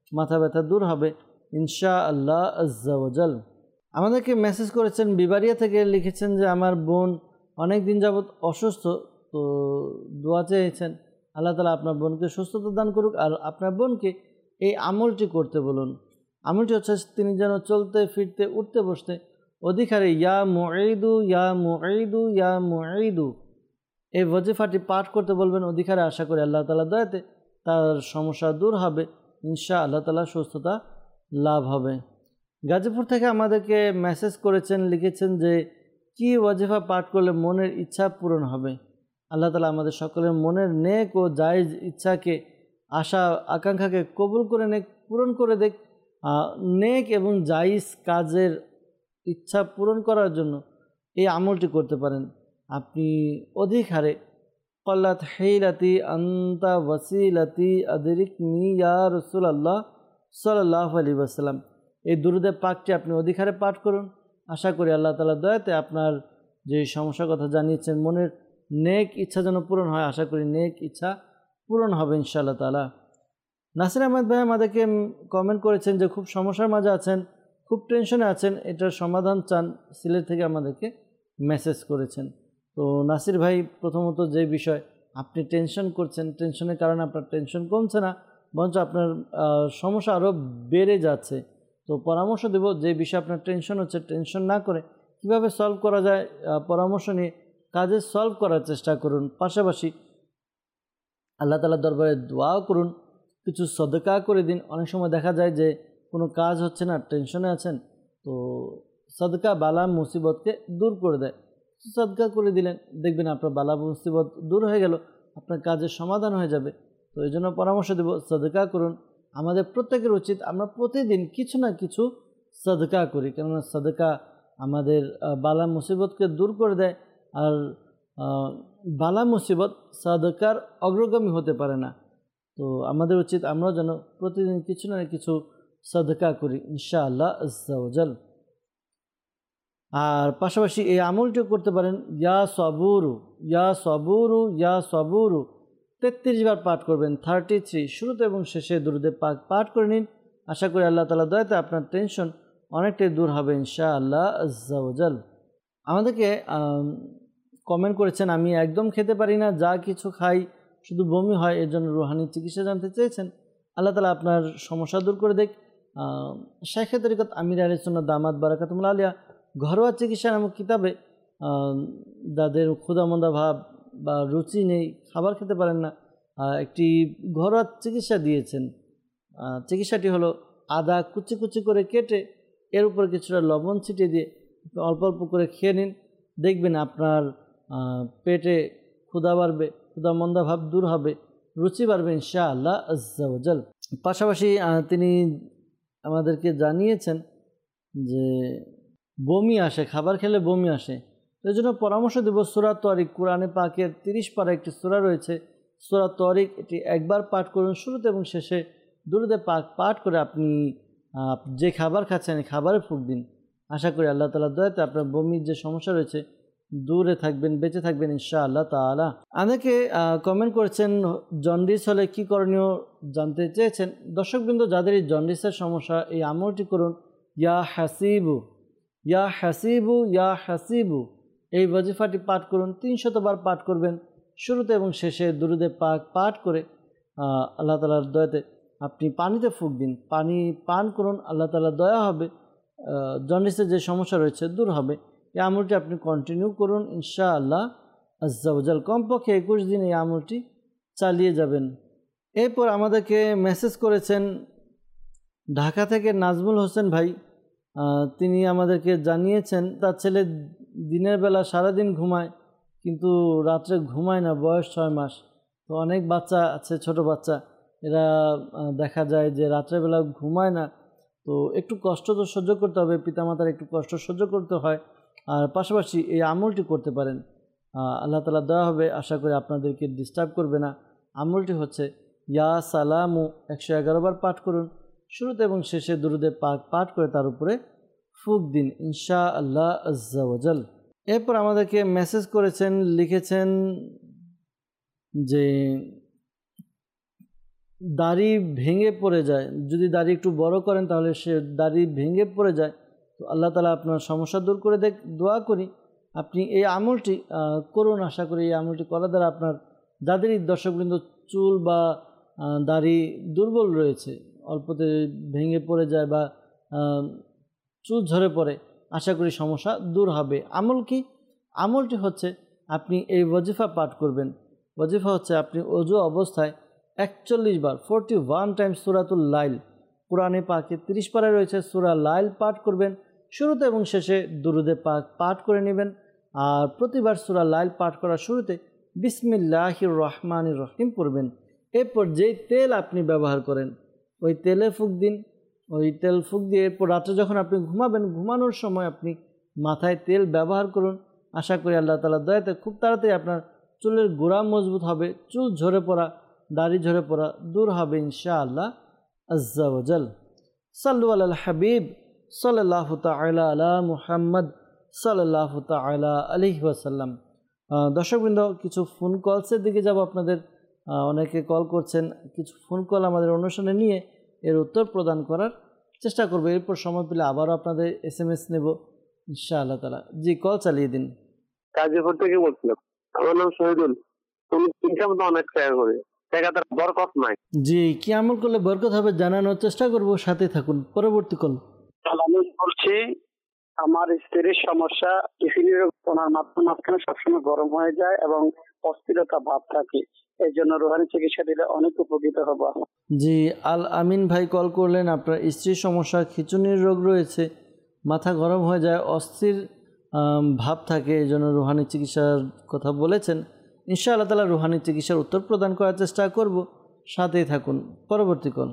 মাথা ব্যথা দূর হবে ইনশা আল্লাহ আজ্জা ওয়াজাল। আমাদেরকে মেসেজ করেছেন বিবারিয়া থেকে, লিখেছেন যে আমার বোন অনেক দিন যাবৎ অসুস্থ, তো দোয়া চেয়েছেন আল্লাহ তাআলা আপনার বোনকে সুস্থতা দান করুক, আর আপনার বোনকে এই আমলটি করতে বলুন। আমলটি হচ্ছে তিনি যেন চলতে ফিরতে উঠতে বসতে অধিকারে ইয়া মুঈদু ইয়া মুঈদু ইয়া মুঈদু এই ওয়াজিফাটি পাঠ করতে বলবেন অধিকারে। আশা করি আল্লাহ তাআলা দয়াতে তার সমস্যা দূর হবে, ইনশা আল্লাহ তাআলা সুস্থতা লাভ হবে। গাজীপুর থেকে আমাদেরকে মেসেজ করেছেন, লিখেছেন যে কি ওয়াজিফা পাঠ করলে মনের ইচ্ছা পূরণ হবে। আল্লাহ তাআলা আমাদের সকলের মনের নেক ও জায়েজ ইচ্ছাকে, আশা আকাঙ্ক্ষাকে কবুল করে নেক, পূরণ করে দেখ। নেক এবং জায়েজ কাজের ইচ্ছা পূরণ করার জন্য এই আমলটি করতে পারেন। আপনি অধিক হারে কল্লাত হেইলাতি আন্তা ওয়াসিলাতি আদরিকনি ইয়া রাসূলুল্লাহ সাল্লাল্লাহু আলাইহি ওয়াসাল্লাম এই দুরূদে পাকটি আপনি অধিক হারে পাঠ করুন। আশা করি আল্লাহ তাআলা দয়াতে আপনার যে সমস্যার কথা জানিয়েছেন মনের নেক ইচ্ছা যেন পূরণ হয়, আশা করি নেক ইচ্ছা পূরণ হবে ইনশাআল্লাহ তাআলা। নাসির আহমেদ ভাই আমাদেরকে কমেন্ট করেছেন যে খুব সমস্যার মাঝে আছেন, খুব টেনশনে আছেন, এটার সমাধান চান। সিলেট থেকে আমাদেরকে মেসেজ করেছেন। তো নাসির ভাই, প্রথমত যে বিষয় আপনি টেনশন করছেন, টেনশনের কারণে আপনার টেনশন কমছে না, বরঞ্চ আপনার সমস্যা আরও বেড়ে যাচ্ছে। তো পরামর্শ দেব, যে বিষয়ে আপনার টেনশন হচ্ছে টেনশন না করে কীভাবে সলভ করা যায় পরামর্শ নিয়ে কাজে সলভ করার চেষ্টা করুন। পাশাপাশি আল্লাহ তাআলার দরবারে দোয়াও করুন, কিছু সদকা করে দিন। অনেক সময় দেখা যায় যে কোনো কাজ হচ্ছে না, টেনশনে আছেন, তো সদকা বালা মুসিবতকে দূর করে দেয়। সদকা করে দিলেন, দেখবেন আপনার বালা মুসিবত দূর হয়ে গেল, আপনার কাজের সমাধান হয়ে যাবে। তো এই জন্য পরামর্শ দেব, সদকা করুন। আমাদের প্রত্যেকের উচিত আমরা প্রতিদিন কিছু না কিছু সদকা করি, কেননা সদকা আমাদের বালা মুসিবতকে দূর করে দেয়। আর বালা মুসিবত সদকার অগ্রগামী হতে পারে না। তো আমাদের উচিত আমরা যেন প্রতিদিন কিছু না কিছু সদকা করি ইনশাআল্লাহ আজ্জা ওয়াজাল। আর পাশাপাশি এই আমলটিও করতে পারেন, ইয়া সবুরু ইয়া সবুরু ইয়া সবুরু 33 বার পাঠ করবেন, 33 শুরুতে এবং শেষে দুরূদে পাক পাঠ করে নিন। আশা করি আল্লাহ তাআলা দয়াতে আপনার টেনশন অনেকটাই দূর হবে ইনশাআল্লাহ আজ্জা ওয়াজাল। আমাদেরকে কমেন্ট করেছেন, আমি একদম খেতে পারি না, যা কিছু খাই শুধু বমি হয়, এর জন্য রুহানি চিকিৎসা জানতে চেয়েছেন। আল্লাহ তাআলা আপনার সমস্যা দূর করে দেখ। শাইখে তরিকত আমির আহলে সুন্নাত দামাত বারাকাতুহুল আলিয়া ঘরোয়া চিকিৎসা নামক কিতাবে যাদের ক্ষুধামন্দা ভাব বা রুচি নেই, খাবার খেতে পারেন না, একটি ঘরোয়া চিকিৎসা দিয়েছেন। চিকিৎসাটি হলো আদা কুচি কুচি করে কেটে এর উপর কিছুটা লবণ ছিটিয়ে দিয়ে অল্প অল্প করে খেয়ে নিন, দেখবেন আপনার পেটে ক্ষুধা বাড়বে, ক্ষুধামন্দা ভাব দূর হবে, রুচি বাড়বে ইনশাআল্লাহ আজ্জা ওয়াজাল। পাশাপাশি তিনি আমাদেরকে জানিয়েছেন যে বমি আসে, খাবার খেলে বমি আসে, এই জন্য পরামর্শ দেব সূরা তারিক, কোরআনে পাকের 30 পারা একটি সূরা রয়েছে সূরা তারিক, এটি একবার পাঠ করুন, শুরুতে এবং শেষে দুরূদে পাক পাঠ করে আপনি যে খাবার খাচ্ছেন খাবারে ফুঁক দিন। আশা করি আল্লাহ তাআলার দয়াতে আপনার বমির যে সমস্যা রয়েছে দূরে থাকবেন, বেঁচে থাকবেন ইনশাআল্লাহ তাআলা। আমাকে কমেন্ট করেছেন জন্ডিস হলে কি করণীয় জানতে চেয়েছেন। দর্শকবৃন্দ, যাদের এই জন্ডিসের সমস্যা, এই আমলটি করুন, ইয়া হাসিবু ইয়া হাসিবু ইয়া হাসিবু এই ওয়াজিফাটি পাঠ করুন, 300 বার পাঠ করবেন, শুরুতে এবং শেষে দুরূদে পাক পাঠ করে আল্লাহ তাআলার দয়াতে আপনি পানিতে ফুঁক দিন, পানি পান করুন, আল্লাহ তাআলার দয়া হবে, জন্ডিসের যে সমস্যা রয়েছে দূর হবে। এই আমলটি আপনি কন্টিনিউ করুন ইনশাআল্লাহ আজ্জা ওয়াজাল। কমপক্ষে 21 দিন এই আমলটি চালিয়ে যাবেন। এরপর আমাদেরকে মেসেজ করেছেন ঢাকা থেকে নাজমুল হোসেন ভাই। তিনি আমাদেরকে জানিয়েছেন তার ছেলে দিনের বেলা সারাদিন ঘুমায় কিন্তু রাত্রে ঘুমায় না, বয়স 6 মাস। তো অনেক বাচ্চা আছে, ছোট বাচ্চা, এরা দেখা যায় যে রাত্রেবেলা ঘুমায় না, তো একটু কষ্ট তো সহ্য করতে হবে, পিতামাতার একটু কষ্ট সহ্য করতে হয়। আর পাশাপাশি এই আমলটি করতে পারেন, আল্লাহ তাআলা দয়া হবে, আশা করি আপনাদেরকে ডিস্টার্ব করবে না। আমলটি হচ্ছে ইয়া সালামু 111 বার পাঠ করুন, শুরুতে এবং শেষে দুরূদে পাক পাঠ করে তার উপরে ফুঁক দিন ইনশাআল্লাহ আজ্জা ওয়াজাল। এরপর আমাদেরকে মেসেজ করেছেন, লিখেছেন যে দাড়ি ভেঙে পড়ে যায়, যদি দাড়ি একটু বড় করেন তাহলে সে দাড়ি ভেঙে পড়ে যায়, তো আল্লাহ তাআলা আপনার সমস্যা দূর করে দোয়া করি আপনি এই আমলটি করুন। আশা করি এই আমলটি করার দ্বারা আপনার যাদেরই দর্শকবৃন্দ চুল বা দাড়ি দুর্বল রয়েছে, অল্পতে ভেঙে পড়ে যায় বা চুল ঝরে পড়ে, আশা করি সমস্যা দূর হবে। আমল কি? আমলটি হচ্ছে আপনি এই ওয়াজিফা পাঠ করবেন। ওয়াজিফা হচ্ছে আপনি ওযু অবস্থায় 41 বার 41 টাইমস সূরাতুল লাইল, কোরআনে পাকে 30 পারায় রয়েছে সূরা লাইল পাঠ করবেন। শুরুতে এবং শেষে দুরুদে পাক পাঠ করে নেবেন। আর প্রতিবার সূরা লাইল পাঠ করার শুরুতে বিসমিল্লাহির রহমানির রহিম পড়বেন। এরপর যেই তেল আপনি ব্যবহার করেন ওই তেলে ফুঁক দিন। ওই তেল ফুঁক দিয়ে এরপর রাত্রে যখন আপনি ঘুমাবেন, ঘুমানোর সময় আপনি মাথায় তেল ব্যবহার করুন। আশা করি আল্লাহ তাআলার দয়াতে খুব তাড়াতাড়ি আপনার চুলের গোড়া মজবুত হবে, চুল ঝরে পড়া, দাড়ি ঝরে পড়া দূর হবে ইনশাআল্লাহ আজ্জা ওয়াজাল। সাল্লু আলাল হাবিব সাল্লাল্লাহু তাআলা আলা মুহাম্মদ সাল্লাল্লাহু তাআলা আলাইহি ওয়াসাল্লাম। দর্শকবৃন্দ, কিছু ফোন কলসের দিকে যাব। আপনাদের অনেকে কল করছেন, কিছু ফোন কল আমাদের অনুষ্ঠানে নিয়ে এর উত্তর প্রদান করার চেষ্টা করব। এরপর সময় পেলে আবারও আপনাদের SMS নেব ইনশাআল্লাহ তাআলা। জি, কল চালিয়ে দিন। গাজীপুর থেকে বলছিলাম, আমার নাম শহীদুল। তুমি ইনকাম তো অনেক টাকা করে, টাকা তার বরকত নাই। জি, কি আমল করলে বরকত হবে জানানোর চেষ্টা করব, সাথে থাকুন। পরবর্তী কল। আমি বলছি, আমার স্ত্রীর সমস্যা, টিফিনের ওনার মাঝখানে সবসময় গরম হয়ে যায় এবং অস্থিরতা ভাব থাকে, এই জন্য রুহানি চিকিৎসা দিলে অনেক উপকৃত হবো। জি, আল আমিন ভাই কল করলেন। আপনার স্ত্রীর সমস্যা, খিঁচুনির রোগ রয়েছে, মাথা গরম হয়ে যায়, অস্থির ভাব থাকে, এই জন্য রুহানি চিকিৎসার কথা বলেছেন। ইনশাআল্লাহ তাআলা রুহানি চিকিৎসার উত্তর প্রদান করার চেষ্টা করব, সাথেই থাকুন। পরবর্তী কল।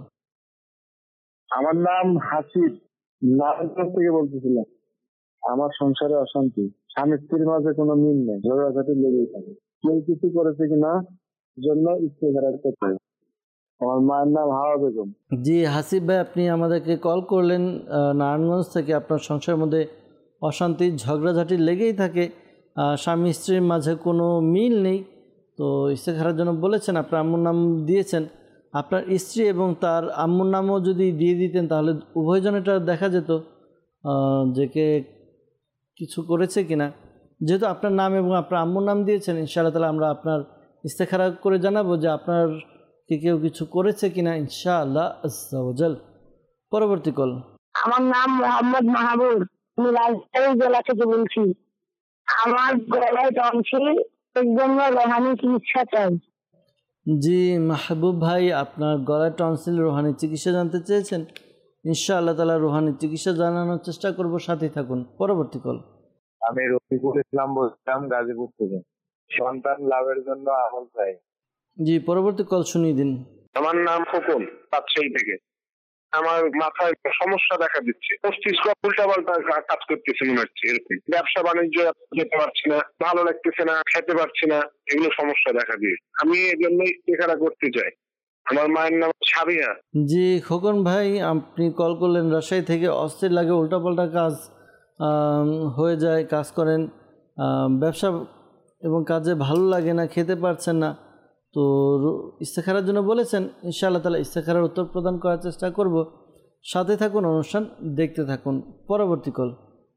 আমার নাম হাসিব, নারায়ণগঞ্জ থেকে বলতেছিলাম। আমার সংসারে অশান্তি, স্বামী স্ত্রীর মাঝে কোনো মিল নেই, ঝগড়াঝাটি লেগেই থাকে। কেউ কিছু করেছে কিনা জন্য ইস্তেগফার করতে হয়। আমার মায়ের নাম হাওয়া বেগম। জি হাসিব ভাই, আপনি আমাদেরকে কল করলেন নারায়ণগঞ্জ থেকে। আপনার সংসারের মধ্যে অশান্তি, ঝগড়াঝাটি লেগেই থাকে, স্বামী স্ত্রীর মাঝে কোনো মিল নেই, তো ইস্তেগফারের জন্য বলেছেন। আপনার আম্মুর নাম দিয়েছেন। আপনার স্ত্রী এবং তার আম্মুর নামও যদি দিয়ে দিতেন তাহলে উভয়জনেরটা দেখা যেত যে কে কিছু করেছে কিনা। যেহেতু আপনার নাম এবং আপনার আম্মুর নাম দিয়েছেন, ইনশাআল্লাহ তাআলা আমরা আপনার ইস্তেখারা করে জানাবো যে আপনার কি কেউ কিছু করেছে কিনা ইনশাআল্লাহ আজ্জা ওয়াজাল। পরবর্তী কল। আমার নাম মোহাম্মদ মাহবুব, আমি রাজশাহী জেলা থেকে বলছি। আমার গলায় টনসিল, এর জন্য রোহানি চিকিৎসা চাই। জি মাহবুব ভাই, আপনার গলায় টনসিল রোহানি চিকিৎসা জানতে চেয়েছেন। ইনশাআল্লাহ তাআলা রোহানি চিকিৎসা জানানোর চেষ্টা করব, সাথেই থাকুন। পরবর্তী কল। আমি রফিকুল ইসলাম বলছিলাম গাজীপুর থেকে। সন্তান লাভের জন্য আমল চাই। জি, পরবর্তী কল শুনিয়ে দিন। আমার নাম খোকন, রাজশাহী থেকে। আমার মাথায় সমস্যা দেখা দিচ্ছে, মস্তিষ্ক উল্টাপাল্টা কাজ করতেছে মনে হচ্ছে, এরকম ব্যবসা বাণিজ্য যেতে পারছি না, ভালো লাগতেছে না, খেতে পারছি না, এগুলো সমস্যা দেখা দিয়ে আমি এই জন্যই ইস্তেখারা করতে চাই। আমার মায়ের নাম সাবিয়া। জি খোকন ভাই, আপনি কল করলেন রাজশাহী থেকে। অস্থির লাগে, উল্টাপাল্টা কাজ হয়ে যায়, কাজ করেন, ব্যবসা এবং কাজে ভালো লাগে না, খেতে পারছেন না, তো ইস্তেখারার জন্য বলেছেন। ইনশাআল্লাহ তাআলা ইস্তেখারার উত্তর প্রদান করার চেষ্টা করব, সাথে থাকুন, অনুষ্ঠান দেখতে থাকুন। পরবর্তী কল।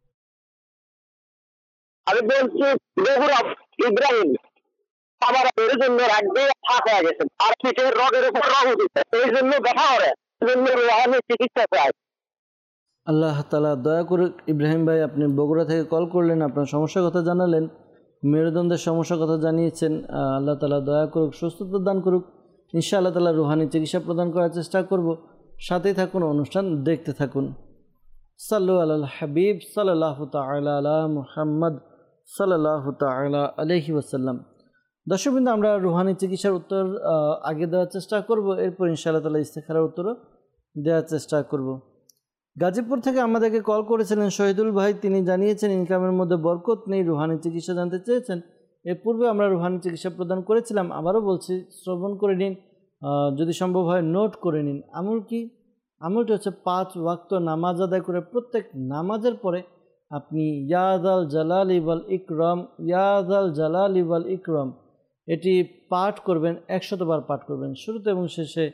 আমি বলছি ইব্রাহিম, আমার এর জন্য রাখবে ফাঁক হয়ে গেছে, আর পিঠের রগের উপর রগ উঠেছে, এই জন্য ব্যথা করে, এই জন্য রোহানি চিকিৎসা চাই। আল্লাহ তাআলা দয়া করুক। ইব্রাহিম ভাই, আপনি বগুড়া থেকে কল করলেন, আপনার সমস্যার কথা জানালেন, মেরুদণ্ডের সমস্যার কথা জানিয়েছেন। আল্লাহ তাআলা দয়া করুক, সুস্থতা দান করুক। ইনশাআল্লাহ তাআলা রুহানি চিকিৎসা প্রদান করার চেষ্টা করব, সাথেই থাকুন, অনুষ্ঠান দেখতে থাকুন। সাল্লু আলাল হাবিব সাল্লাল্লাহু তাআলা আলা মুহাম্মদ সাল্লাল্লাহু তাআলা আলাইহি ওয়াসাল্লাম। দর্শকবৃন্দ, আমরা রুহানি চিকিৎসার উত্তর আগে দেওয়ার চেষ্টা করব, এরপর ইনশাআল্লাহ তাআলা ইস্তেখারার উত্তরও দেওয়ার চেষ্টা করব। গাজীপুর থেকে আমাদেরকে কল করেছিলেন শহীদুল ভাই। তিনি জানিয়েছেন ইনকামের মধ্যে বরকত নেই, রুহানি চিকিৎসা জানতে চেয়েছেন। এর পূর্বে আমরা রুহানি চিকিৎসা প্রদান করেছিলাম, আবারও বলছি, শ্রবণ করে নিন, যদি সম্ভব হয় নোট করে নিন। আমল কি? আমলটি হচ্ছে 5 ওয়াক্ত নামাজ আদায় করে প্রত্যেক নামাজের পরে আপনি ইয়াদাল জালালি ওয়াল ইকরাম, ইয়াদাল জালালি ওয়াল ইকরাম এটি পাঠ করবেন, 100 বার পাঠ করবেন। শুরুতে এবং শেষে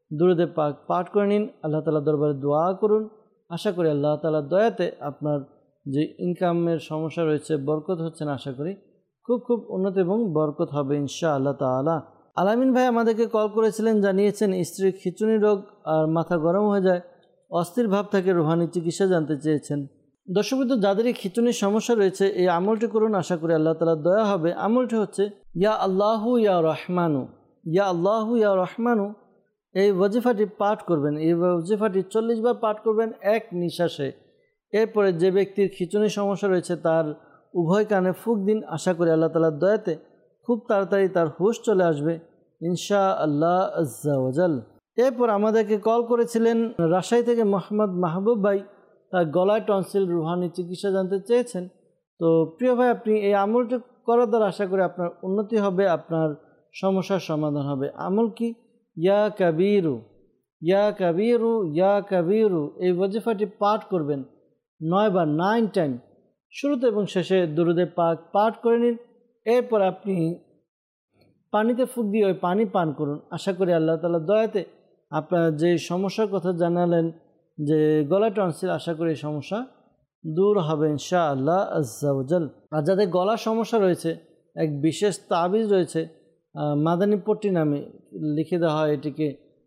দুরুদে পাক পাঠ করে নিন, আল্লাহ তাআলার দরবারে দোয়া করুন। আশা করি আল্লাহ তাআলার দয়াতে আপনার যে ইনকামের সমস্যা রয়েছে বরকত হচ্ছে না, আশা করি খুব উন্নতি এবং বরকত হবে ইনশাআল্লাহ তাআলা। আলামিন ভাই আমাদেরকে কল করেছিলেন, জানিয়েছেন স্ত্রীর খিঁচুনি রোগ আর মাথা গরম হয়ে যায়, অস্থির ভাব থাকে, রুহানি চিকিৎসা জানতে চেয়েছেন। দর্শকবৃন্দ, যাদের এই খিঁচুনির সমস্যা রয়েছে এই আমলটি করুন, আশা করি আল্লাহ তাআলার দয়া হবে। আমলটি হচ্ছে ইয়া আল্লাহু ইয়া রহমানু, ইয়া আল্লাহু ইয়া রহমানু। এই ওয়াজিফাটি পাঠ করবেন, এই ওয়াজিফাটি 40 বার পাঠ করবেন এক নিঃশ্বাসে। এরপরে যে ব্যক্তির খিঁচুনির সমস্যা রয়েছে তার উভয় কানে ফুঁক দিন, আশা করি আল্লাহ তাআলার দয়াতে খুব তাড়াতাড়ি তার হুঁশ চলে আসবে ইনশাআল্লাহ আজ্জা ওয়াজাল। এরপর আমাদেরকে কল করেছিলেন রাজশাহী থেকে মোহাম্মদ মাহবুব ভাই, তার গলায় টনসিল, রুহানি চিকিৎসা জানতে চেয়েছেন। তো প্রিয় ভাই, আপনি এই আমলটি করার দ্বারা আশা করি আপনার উন্নতি হবে, আপনার সমস্যার সমাধান হবে। আমল কি? ইয়া কাবীরু, ইয়া কাবীরু, ইয়া কাবীরু। এই ওয়াজিফাটি পাঠ করবেন 9 বার, 9 টাইম। শুরুতে এবং শেষে দুরুদে পাক পাঠ করে নিন। এরপর আপনি পানিতে ফুঁক দিয়ে ওই পানি পান করুন। আশা করি আল্লাহ তাআলার দয়াতে আপনার যে সমস্যার কথা জানালেন যে গলা টনসিল, আশা করি এই সমস্যা দূর হবে ইনশাআল্লাহ আজ্জা ওয়াজাল। আর যাদের গলার সমস্যা রয়েছে এক বিশেষ তাবিজ রয়েছে, মাদানী পট্টি নামে লিখে দেওয়া হয়, এটিকে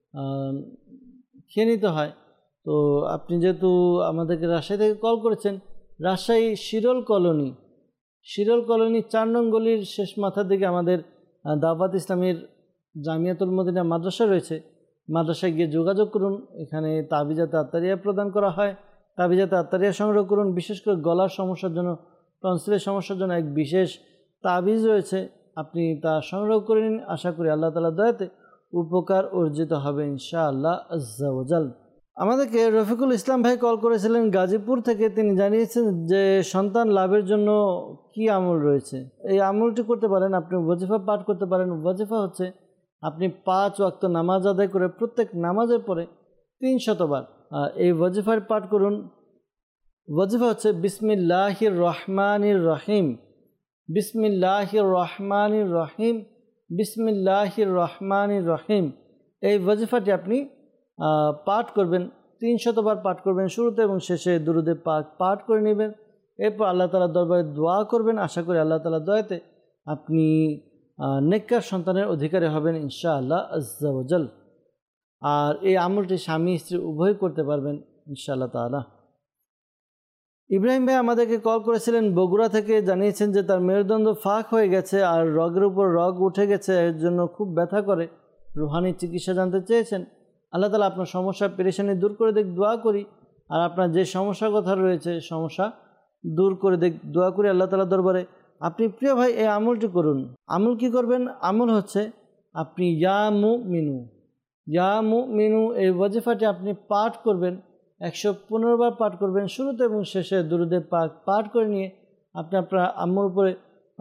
খেয়ে নিতে হয়। তো আপনি যেহেতু আমাদেরকে রাজশাহী থেকে কল করেছেন, রাজশাহী শিরল কলোনি 4 নং গলির শেষ মাথার দিকে আমাদের দাওয়াত ইসলামীর জামিয়াতুল মদিনা মাদ্রাসা রয়েছে। মাদ্রাসায় গিয়ে যোগাযোগ করুন, এখানে তাবিজাতে আত্তারিয়া প্রদান করা হয়। তাবিজাতে আত্তারিয়া সংগ্রহ করুন। বিশেষ করে গলার সমস্যার জন্য, টনসিলের সমস্যার জন্য এক বিশেষ তাবিজ রয়েছে, আপনি তা সংগ্রহ করে নিন। আশা করি আল্লাহ তাআলার দয়াতে উপকার অর্জিত হবে ইনশাআল্লাহ আজ্জা ওয়াজাল। আমাদেরকে রফিকুল ইসলাম ভাই কল করেছিলেন গাজীপুর থেকে। তিনি জানিয়েছেন যে সন্তান লাভের জন্য কি আমল রয়েছে। এই আমলটি করতে পারেন, আপনি ওয়াজিফা পাঠ করতে পারেন। ওয়াজিফা হচ্ছে আপনি 5 ওয়াক্ত নামাজ আদায় করে প্রত্যেক নামাজের পরে 300 বার এই ওয়াজিফার পাঠ করুন। ওয়াজিফা হচ্ছে বিসমিল্লাহির রহমানির রহিম, বিসমিল্লাহির রহমানির রহিম, বিসমিল্লাহির রহমানির রহিম। এই ওয়াজিফাটি আপনি পাঠ করবেন, 300 বার পাঠ করবেন। শুরুতে এবং শেষে দুরুদে পাক পাঠ করে নেবেন। এরপর আল্লাহ তাআলার দরবারে দোয়া করবেন। আশা করি আল্লাহ তাআলার দয়াতে আপনি নেককার সন্তানের অধিকারী হবেন ইনশাআল্লাহ আজ্জা ওয়াজাল। আর এই আমলটি স্বামী স্ত্রী উভয় করতে পারবেন ইনশাআল্লাহ তাআলা। ইব্রাহিম ভাই আমাদেরকে কল করেছিলেন বগুড়া থেকে, জানিয়েছেন যে তার মেরুদণ্ড ফাঁক হয়ে গেছে আর রগের উপর রগ উঠে গেছে, এর জন্য খুব ব্যথা করে, রুহানি চিকিৎসা জানতে চেয়েছেন। আল্লাহ তাআলা আপনার সমস্যা পেরেশানি দূর করে দেখ, দোয়া করি। আর আপনার যে সমস্যার কথা রয়েছে সমস্যা দূর করে দেখ, দোয়া করি আল্লাহ তাআলার দরবারে। আপনি প্রিয় ভাই এই আমলটি করুন। আমল কি করবেন? আমল হচ্ছে আপনি ইয়া মুমিনু, ইয়া মুমিনু এই ওয়াজিফাটি আপনি পাঠ করবেন, 115 বার পাঠ করবেন। শুরুতে এবং শেষে দুরুদে পাক পাঠ করে নিয়ে আপনি আপনার আম্মুর উপরে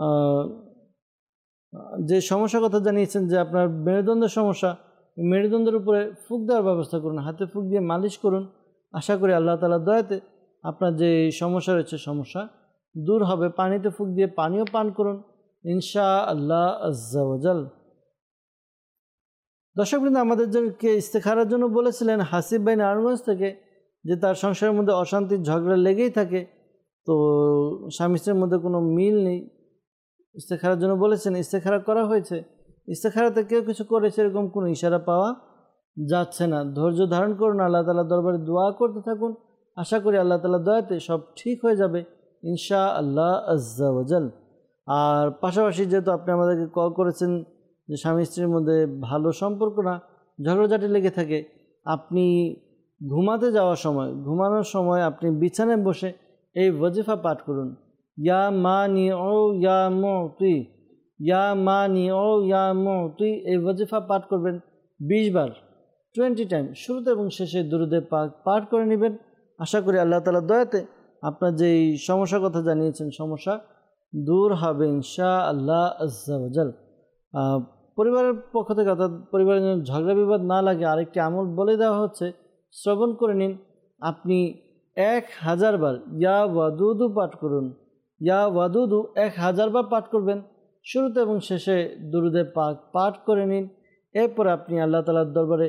যে সমস্যার কথা জানিয়েছেন যে আপনার মেরুদণ্ডের সমস্যা, মেরুদণ্ডের উপরে ফুঁক দেওয়ার ব্যবস্থা করুন, হাতে ফুঁক দিয়ে মালিশ করুন। আশা করি আল্লাহ তাআলার দয়াতে আপনার যে সমস্যা রয়েছে সমস্যা দূর হবে। পানিতে ফুঁক দিয়ে পানিও পান করুন ইনশাআল্লাহ আজ্জা ওয়াজাল। দর্শকবৃন্দ, আমাদেরকে ইস্তেখারার জন্য বলেছিলেন হাসিব ভাই নারায়ণগঞ্জ থেকে, যে তার সংসারের মধ্যে অশান্তির ঝগড়া লেগেই থাকে, তো স্বামী স্ত্রীর মধ্যে কোনো মিল নেই। ইস্তেখারার জন্য বলেছেন, ইস্তেখারা করা হয়েছে, ইস্তেখারাতে কেউ কিছু করেছে এরকম কোনো ইশারা পাওয়া যাচ্ছে না। ধৈর্য ধারণ করুন, আল্লাহ তাআলার দরবারে দোয়া করতে থাকুন। আশা করি আল্লাহ তাআলার দয়াতে সব ঠিক হয়ে যাবে ইনশাআল্লাহ আজ্জা ওয়াজাল। আর পাশাপাশি যেহেতু আপনি আমাদেরকে কল করেছেন যে স্বামী স্ত্রীর মধ্যে ভালো সম্পর্ক না, ঝগড়াঝাটি লেগে থাকে, আপনি ঘুমাতে যাওয়ার সময়, ঘুমানোর সময় আপনি বিছানায় বসে এই ওয়াজিফা পাঠ করুন। ইয়া মানি ও ইয়া মুতি, ইয়া মানি ও ইয়া মুতি এই ওয়াজিফা পাঠ করবেন 20 বার, 20 টাইম। শুরুতে এবং শেষে দুরুদে পাক পাঠ করে নেবেন। আশা করি আল্লাহ তাআলার দয়াতে আপনার যেই সমস্যার কথা জানিয়েছেন সমস্যা দূর হবে ইনশাআল্লাহ আজ্জা ওয়াজাল। পরিবারের পক্ষ থেকে, অর্থাৎ পরিবারের জন্য ঝগড়া বিবাদ না লাগে আরেকটি আমল বলে দেওয়া হচ্ছে, শ্রবণ করে নিন। আপনি 1000 বার ইয়া ওয়াদুদু পাঠ করুন। ইয়া ওয়াদুদু 1000 বার পাঠ করবেন। শুরুতে এবং শেষে দুরুদে পাক পাঠ করে নিন। এরপর আপনি আল্লাহ তাআলার দরবারে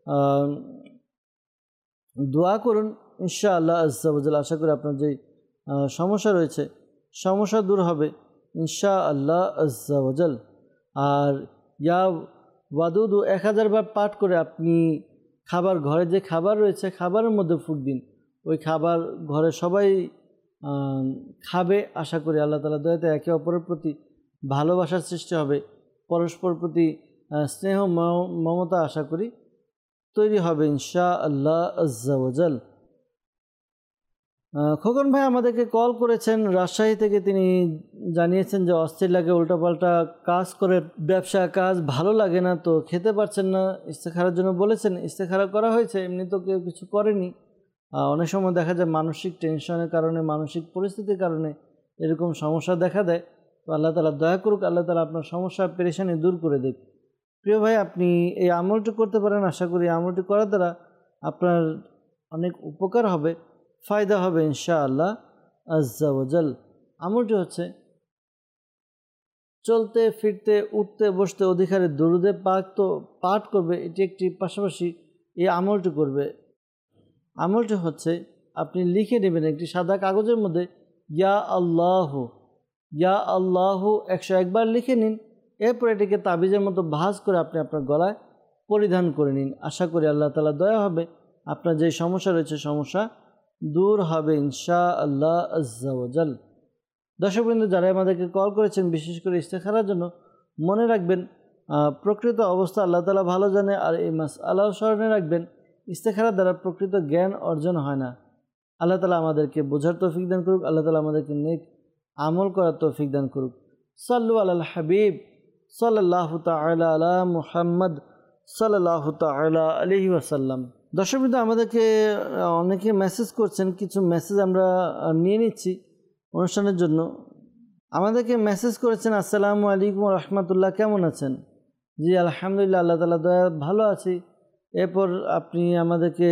দোয়া করুন, ইনশাআল্লাহ আজ্জা ওয়াজাল। আশা করি আপনার যে সমস্যা রয়েছে সমস্যা দূর হবে ইনশাআল্লাহ আজ্জা ওয়াজাল। আর ইয়া ওয়াদুদু 1000 বার পাঠ করে আপনি খাবার, ঘরে যে খাবার রয়েছে খাবারের মধ্যে ফুঁক দিন। ওই খাবার ঘরে সবাই খাবে। আশা করি আল্লাহ তাআলা দয়াতে একে অপরের প্রতি ভালোবাসার সৃষ্টি হবে, পরস্পর প্রতি স্নেহ মমতা আশা করি তৈরি হবে ইনশাআল্লাহ আজ্জা ওয়াজাল। খোকন ভাই আমাদেরকে কল করেছেন রাজশাহী থেকে। তিনি জানিয়েছেন যে অস্থির লাগে, উল্টাপাল্টা কাজ করে, ব্যবসা কাজ ভালো লাগে না, তো খেতে পারছেন না। ইস্তেখারার জন্য বলেছেন, ইস্তেখারা করা হয়েছে, এমনি তো কেউ কিছু করেনি। অনেক সময় দেখা যায় মানসিক টেনশনের কারণে, মানসিক পরিস্থিতির কারণে এরকম সমস্যা দেখা দেয়। তো আল্লাহ তাআলা দয়া করুক, আল্লাহ তাআলা আপনার সমস্যা পেরেশানি দূর করে দিক। প্রিয় ভাই, আপনি এই আমলটি করতে পারেন। আশা করি আমলটি করার দ্বারা আপনার অনেক উপকার হবে, ফায়দা হবে ইনশাআল্লাহ আজ্জা ওয়াজাল। আমলটি হচ্ছে চলতে ফিরতে উঠতে বসতে অধিকারে দুরুদে পাক তো পাঠ করবে, এটি একটি পাশাপাশি এই আমলটি করবে। আমলটি হচ্ছে আপনি লিখে নেবেন একটি সাদা কাগজের মধ্যে ইয়া আল্লাহু 101 বার লিখে নিন। এরপর এটিকে তাবিজের মতো ভাঁজ করে আপনি আপনার গলায় পরিধান করে নিন। আশা করি আল্লাহ তাআলা দয়া হবে, আপনার যে সমস্যা রয়েছে সমস্যা দূর হবে ইনশাআল্লাহ আজ্জা ওয়াজাল। দর্শকবৃন্দ, যারা আমাদেরকে কল করেছেন বিশেষ করে ইস্তেখারার জন্য, মনে রাখবেন প্রকৃত অবস্থা আল্লাহ তাআলা ভালো জানে। আর এই মাসআলাও স্মরণে রাখবেন, ইস্তেখারার দ্বারা প্রকৃত জ্ঞান অর্জন হয় না। আল্লাহ তাআলা আমাদেরকে বোঝার তৌফিক দান করুক, আল্লাহ তাআলা আমাদেরকে নেক আমল করার তৌফিক দান করুক। সাল্লু আলাল হাবিব সাল্লাল্লাহু তাআলা আলা মুহাম্মদ সাল্লাল্লাহু তাআলা আলাইহি ওয়াসাল্লাম। দর্শকবৃন্দ, আমাদেরকে অনেকে মেসেজ করছেন, কিছু মেসেজ আমরা নিয়ে নিচ্ছি অনুষ্ঠানের জন্য। আমাদেরকে মেসেজ করেছেন, আসসালামু আলাইকুম রহমতুল্লাহ, কেমন আছেন? জি আলহামদুলিল্লাহ, আল্লাহ তাআলা দয়া ভালো আছি। এরপর আপনি আমাদেরকে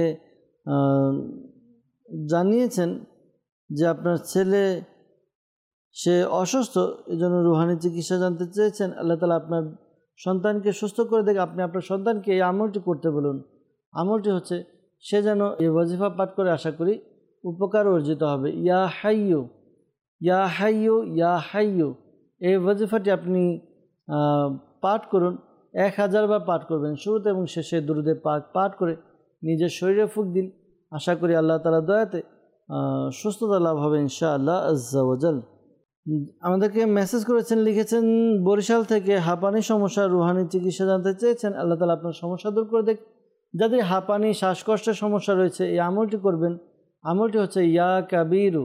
জানিয়েছেন যে আপনার ছেলে সে অসুস্থ, এই জন্য রুহানি চিকিৎসা জানতে চেয়েছেন। আল্লাহ তাআলা আপনার সন্তানকে সুস্থ করে দেখে আপনি আপনার সন্তানকে এই আমলটি করতে বলুন। আমলটি হচ্ছে সে যেন এই ওয়াজিফা পাঠ করে আশা করি উপকার অর্জিত হবে। ইয়া হাইয়ু ইয়া হাইয়ু ইয়া হাইয়ু, এই ওয়াজিফাটি আপনি পাঠ করুন। 1000 বার পাঠ করবেন, শুরুতে এবং শেষে দুরুদে পাক পাঠ করে নিজের শরীরে ফুঁক দিন। আশা করি আল্লাহ তাআলা দয়াতে সুস্থতা লাভ হবে ইনশাআল্লাহ আজ্জা ওয়াজাল। আমাদেরকে মেসেজ করেছেন, লিখেছেন বরিশাল থেকে হাঁপানি সমস্যা, রুহানি চিকিৎসা জানতে চেয়েছেন। আল্লাহ তাআলা আপনার সমস্যা দূর করে দেখ। যাদের হাঁপানি শ্বাসকষ্টের সমস্যা রয়েছে এই আমলটি করবেন। আমলটি হচ্ছে ইয়া কাবিরু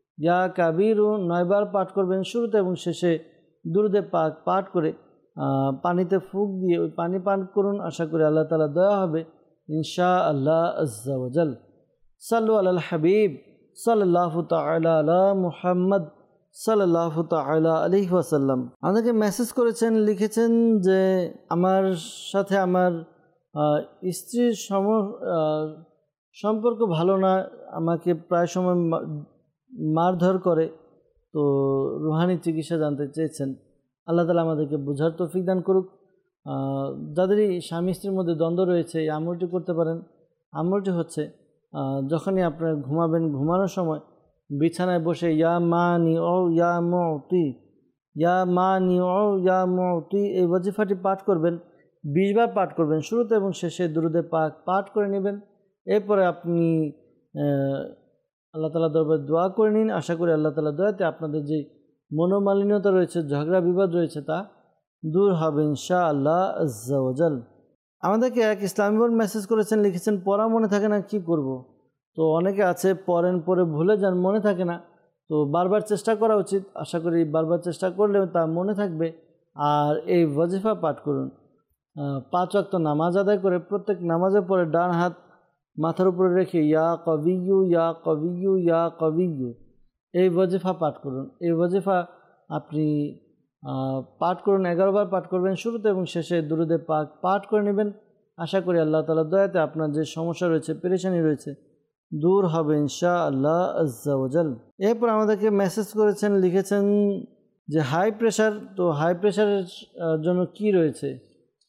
9 বার পাঠ করবেন, শুরুতে এবং শেষে দুরুদে পাক পাঠ করে পানিতে ফুঁক দিয়ে ওই পানি পান করুন। আশা করি আল্লাহ তাআলা দয়া হবে ইনশাআল্লাহ আজ্জা ওয়াজাল। সাল্লু আলাল হাবিব সাল্লাল্লাহু তাআলা আলা মুহাম্মদ সাল্লাল্লাহু তাআলা আলাইহি ওয়াসাল্লাম। আমাদেরকে মেসেজ করেছেন, লিখেছেন যে আমার সাথে আমার স্ত্রীর সম্পর্ক ভালো না, আমাকে প্রায় সময় মারধর করে, তো রুহানি চিকিৎসা জানতে চেয়েছেন। আল্লাহ তাআলা আমাদেরকে বোঝার তৌফিক দান করুক। যাদেরই স্বামী স্ত্রীর মধ্যে দ্বন্দ্ব রয়েছে এই আমলটি করতে পারেন। আমলটি হচ্ছে যখনই আপনারা ঘুমাবেন, ঘুমানোর সময় বিছানায় বসে ইয়া মানি ও ইয়া মুতি ইয়া মানি ও ইয়া মুতি এই ওয়াজিফাটি পাঠ করবেন। 20 বার পাঠ করবেন, শুরুতে এবং শেষে দুরুদে পাক পাঠ করে নেবেন। এরপরে আপনি আল্লাহ তাআলা দরবারে দোয়া করে নিন। আশা করি আল্লাহ তাআলা দয়াতে আপনাদের যে মনোমালিন্যতা রয়েছে, ঝগড়া বিবাদ রয়েছে, তা দূর হবে ইনশাআল্লাহ আজ্জা ওয়াজাল। আমাদেরকে এক ইসলামী বোন মেসেজ করেছেন, লিখেছেন পড়া মনে থাকে না, কি করব? তো অনেকে আছে পড়েন, পরে ভুলে যান, মনে থাকে না, তো বারবার চেষ্টা করা উচিত। আশা করি বারবার চেষ্টা করলে তা মনে থাকবে। আর এই ওয়াজিফা পাঠ করুন। 5 ওয়াক্ত নামাজ আদায় করে প্রত্যেক নামাজের পরে ডান হাত মাথার উপরে রেখে ইয়া কবিয়্যু ইয়া কবিয়্যু ইয়া কবিয়্যু এই ওয়াজিফা পাঠ করুন। এই ওয়াজিফা আপনি পাঠ করুন, 11 বার পাঠ করবেন, শুরুতে এবং শেষে দুরুদে পাক পাঠ করে নেবেন। আশা করি আল্লাহ তাআলা দয়াতে আপনার যে সমস্যা রয়েছে, পেরেশানি রয়েছে, দূর হবে ইনশাআল্লাহ আজ্জা ওয়াজাল। এরপর আমাদেরকে মেসেজ করেছেন, লিখেছেন যে হাই প্রেশার, তো হাই প্রেশারের জন্য কি রয়েছে?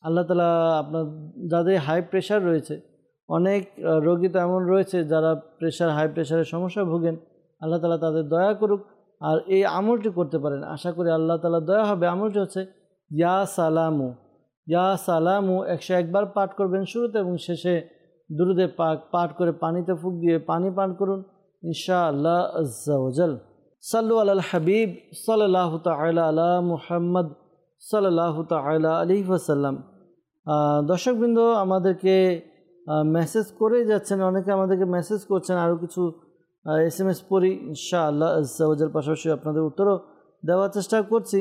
আল্লাহ তাআলা আপনার যাদের হাই প্রেশার রয়েছে, অনেক রোগী তো এমন রয়েছে যারা হাই প্রেশারের সমস্যায় ভোগেন, আল্লাহ তাআলা তাদের দয়া করুক আর এই আমলটি করতে পারেন। আশা করি আল্লাহ তাআলা দয়া হবে। আমলটি হচ্ছে ইয়া সালামু, ইয়া সালামু 101 বার পাঠ করবেন শুরুতে এবং শেষে দুরুদে পাক পাঠ করে পানিতে ফুঁক দিয়ে পানি পান করুন ইনশাআল্লাহ আজ্জা ওয়াজাল। সাল্লু আলাল হাবিব সাল্লাল্লাহু তাআলা আলা মুহাম্মদ সাল্লাল্লাহু তাআলা আলাইহি ওয়াসাল্লাম। দর্শকবৃন্দ আমাদেরকে মেসেজ করে যাচ্ছেন, অনেকে আমাদেরকে মেসেজ করছেন, আরও কিছু SMS পড়ি ইনশাআল্লাহ আজ্জা ওয়াজাল, পাশাপাশি আপনাদের উত্তরও দেওয়ার চেষ্টা করছি।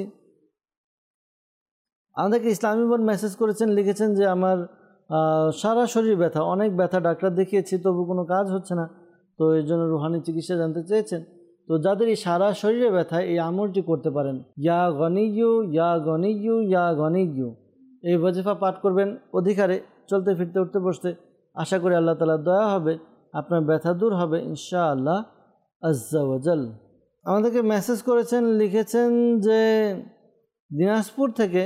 আমাদেরকে ইসলামী বোন মেসেজ করেছেন, লিখেছেন যে আমার সারা শরীর ব্যথা, অনেক ব্যথা, ডাক্তার দেখিয়েছি তবু কোনো কাজ হচ্ছে না, তো এর জন্য রুহানি চিকিৎসা জানতে চেয়েছেন। তো যাদের এই সারা শরীরে ব্যথা এই আমলটি করতে পারেন, ইয়া গনিয়ু ইয়া গনিয়ু ইয়া গনিয়ু, এই ওয়াজিফা পাঠ করবেন অধিকারে, চলতে ফিরতে উঠতে বসতে। আশা করি আল্লাহ তাআলার দয়া হবে, আপনার ব্যথা দূর হবে ইনশাআল্লাহ আজ্জা ওয়াজাল। আমাদেরকে মেসেজ করেছেন, লিখেছেন যে দিনাজপুর থেকে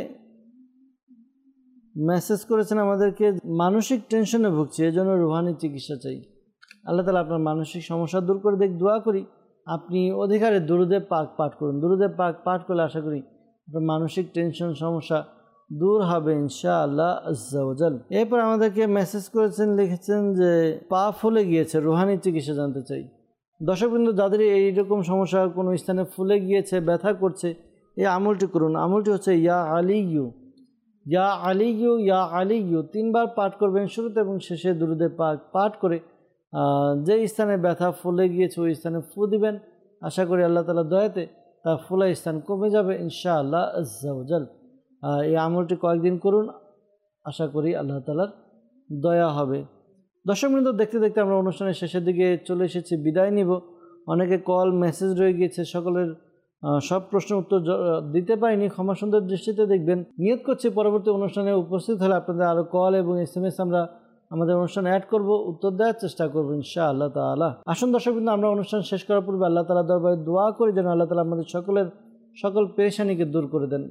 মেসেজ করেছেন আমাদেরকে, মানসিক টেনশনে ভুগছি, এই জন্য রুহানি চিকিৎসা চাই। আল্লাহ তাআলা আপনার মানসিক সমস্যা দূর করে দেখ, দোয়া করি। আপনি অধিকারে দুরুদে পাক পাঠ করুন, দুরুদে পাক পাঠ করলে আশা করি আপনার মানসিক টেনশন সমস্যা দূর হবে ইনশাআল্লাহ আজ্জা ওয়াজাল। এরপর আমাদেরকে মেসেজ করেছেন, লিখেছেন যে পা ফুলে গিয়েছে, রুহানি চিকিৎসা জানতে চাই। দর্শকবৃন্দ যাদের এইরকম সমস্যা, কোনো স্থানে ফুলে গিয়েছে, ব্যথা করছে, এই আমলটি করুন। আমলটি হচ্ছে ইয়া আলিয়ু ইয়া আলিয়ু ইয়া আলিয়ু, 3 বার পাঠ করবেন শুরুতে এবং শেষে দুরুদে পাক পাঠ করে যে স্থানে ব্যথা ফুলে গিয়েছে ওই স্থানে ফু দিবেন। আশা করি আল্লাহ তাআলার দয়াতে তা ফুলা স্থান কমে যাবে ইনশাআল্লাহ আজ্জা ওয়াজাল। এই আমলটি কয়েকদিন করুন, আশা করি আল্লাহ তাআলার দয়া হবে। দর্শকবৃন্দ দেখতে দেখতে আমরা অনুষ্ঠানের শেষের দিকে চলে এসেছি, বিদায় নিব। অনেকে কল মেসেজ রয়ে গিয়েছে, সকলের সব প্রশ্নের উত্তর দিতে পারিনি, ক্ষমা সুন্দর দৃষ্টিতে দেখবেন। নিয়ত করছি পরবর্তী অনুষ্ঠানে উপস্থিত হলে আপনাদের আরও কল এবং SMS আমরা আমাদের অনুষ্ঠানে অ্যাড করব, উত্তর দেওয়ার চেষ্টা করবো ইনশাআল্লাহ তাআলা। আসুন দর্শকবৃন্দ আমরা অনুষ্ঠান শেষ করার পূর্বে আল্লাহ তাআলার দরবারে দোয়া করি যেন আল্লাহ তাআলা আমাদের সকলের সকল পেরেশানিকে দূর করে দেন।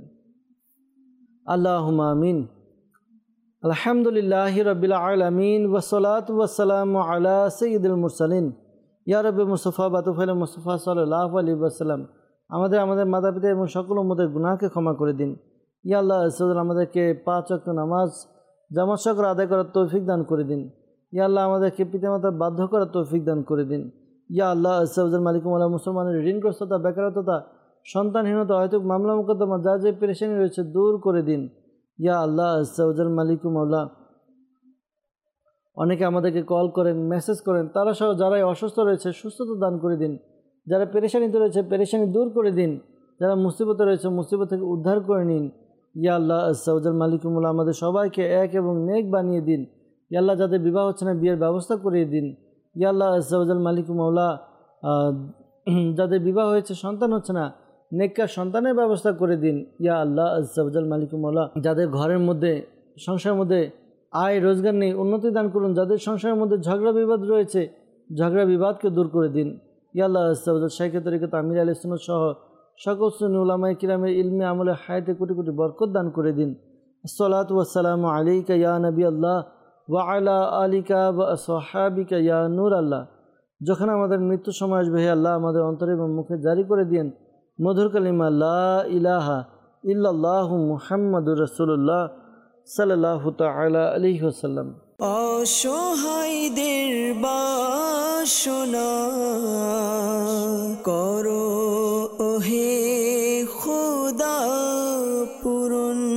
আল্লাহুম্মা আমিন। আলহামদুলিল্লাহি রাব্বিল আলামিন ওয়াসসালাতু ওয়াসসালামু আলা সাইয়্যিদিল মুরসালিন ইয়া রাব্বি মুস্তাফা বাতুফাইল মুস্তাফা সাল্লাল্লাহু আলাইহি ওয়াসাল্লাম। আমাদের মাতা পিতা এবং সকল উম্মতের গুনাহকে ক্ষমা করে দিন। ইয়া আল্লাহ আমাদেরকে 5 ওয়াক্ত নামাজ জামাত সহকারে আদায় করার তৌফিক দান করে দিন। ইয়া আল্লাহ আমাদেরকে পিতামাতার বাধ্য করার তৌফিক দান করে দিন। ইয়া আল্লাহ মালিকুম আল্লাহ, মুসলমানের ঋণগ্রস্ততা, বেকারত্বতা, সন্তানহীনতা, হয়তো মামলা মোকদ্দমা যা যে পেরেশানি রয়েছে দূর করে দিন। ইয়া আল্লাহ মালিকুম আল্লাহ, অনেকে আমাদেরকে কল করেন, মেসেজ করেন, তারা সহ যারাই অসুস্থ রয়েছে সুস্থতা দান করে দিন, যারা পেরেশানিতে রয়েছে পেরেশানি দূর করে দিন, যারা মুসিবতে রয়েছে মুসিবত থেকে উদ্ধার করে নিন। ইয়া আল্লাহ মালিকুমুল্লাহ, আমাদের সবাইকে এক এবং নেক বানিয়ে দিন। ইয়া আল্লাহ যাদের বিবাহ হচ্ছে না বিয়ের ব্যবস্থা করিয়ে দিন। ইয়া আল্লাহ মালিকুমুল্লাহ, যাদের বিবাহ হয়েছে সন্তান হচ্ছে না নেককার সন্তানের ব্যবস্থা করে দিন। ইয়া আল্লাহ মালিকুমুল্লাহ, যাদের ঘরের মধ্যে সংসারের মধ্যে আয় রোজগার নেই উন্নতি দান করুন। যাদের সংসারের মধ্যে ঝগড়া বিবাদ রয়েছে ঝগড়া বিবাদকে দূর করে দিন। ইয়া আল্লাহ শাইখে তরিকত আমির আহলে সুন্নাত সহ সকল সুন্নি উলামায়ে কিরামের ইলমে আমলে হায়াতে কোটি কোটি বরকত দান করে দিন। আসসালাতু ওয়াসসালামু আলাইকা ইয়া নবী আল্লাহ ওয়া আলা আলিকা ওয়া আসহাবিকা ইয়া নূর আল্লাহ। যখন আমাদের মৃত্যু সময় আসবে হে আল্লাহ আমাদের অন্তরে এবং মুখে জারি করে দিন মধুর কালিমা লা ইলাহা ইল্লাল্লাহু মুহাম্মাদুর রাসূলুল্লাহ সাল্লাল্লাহু তাআলা আলাইহি ওয়াসাল্লাম। অসহায়দের বাসনা করো ওহে খোদা পূরণ।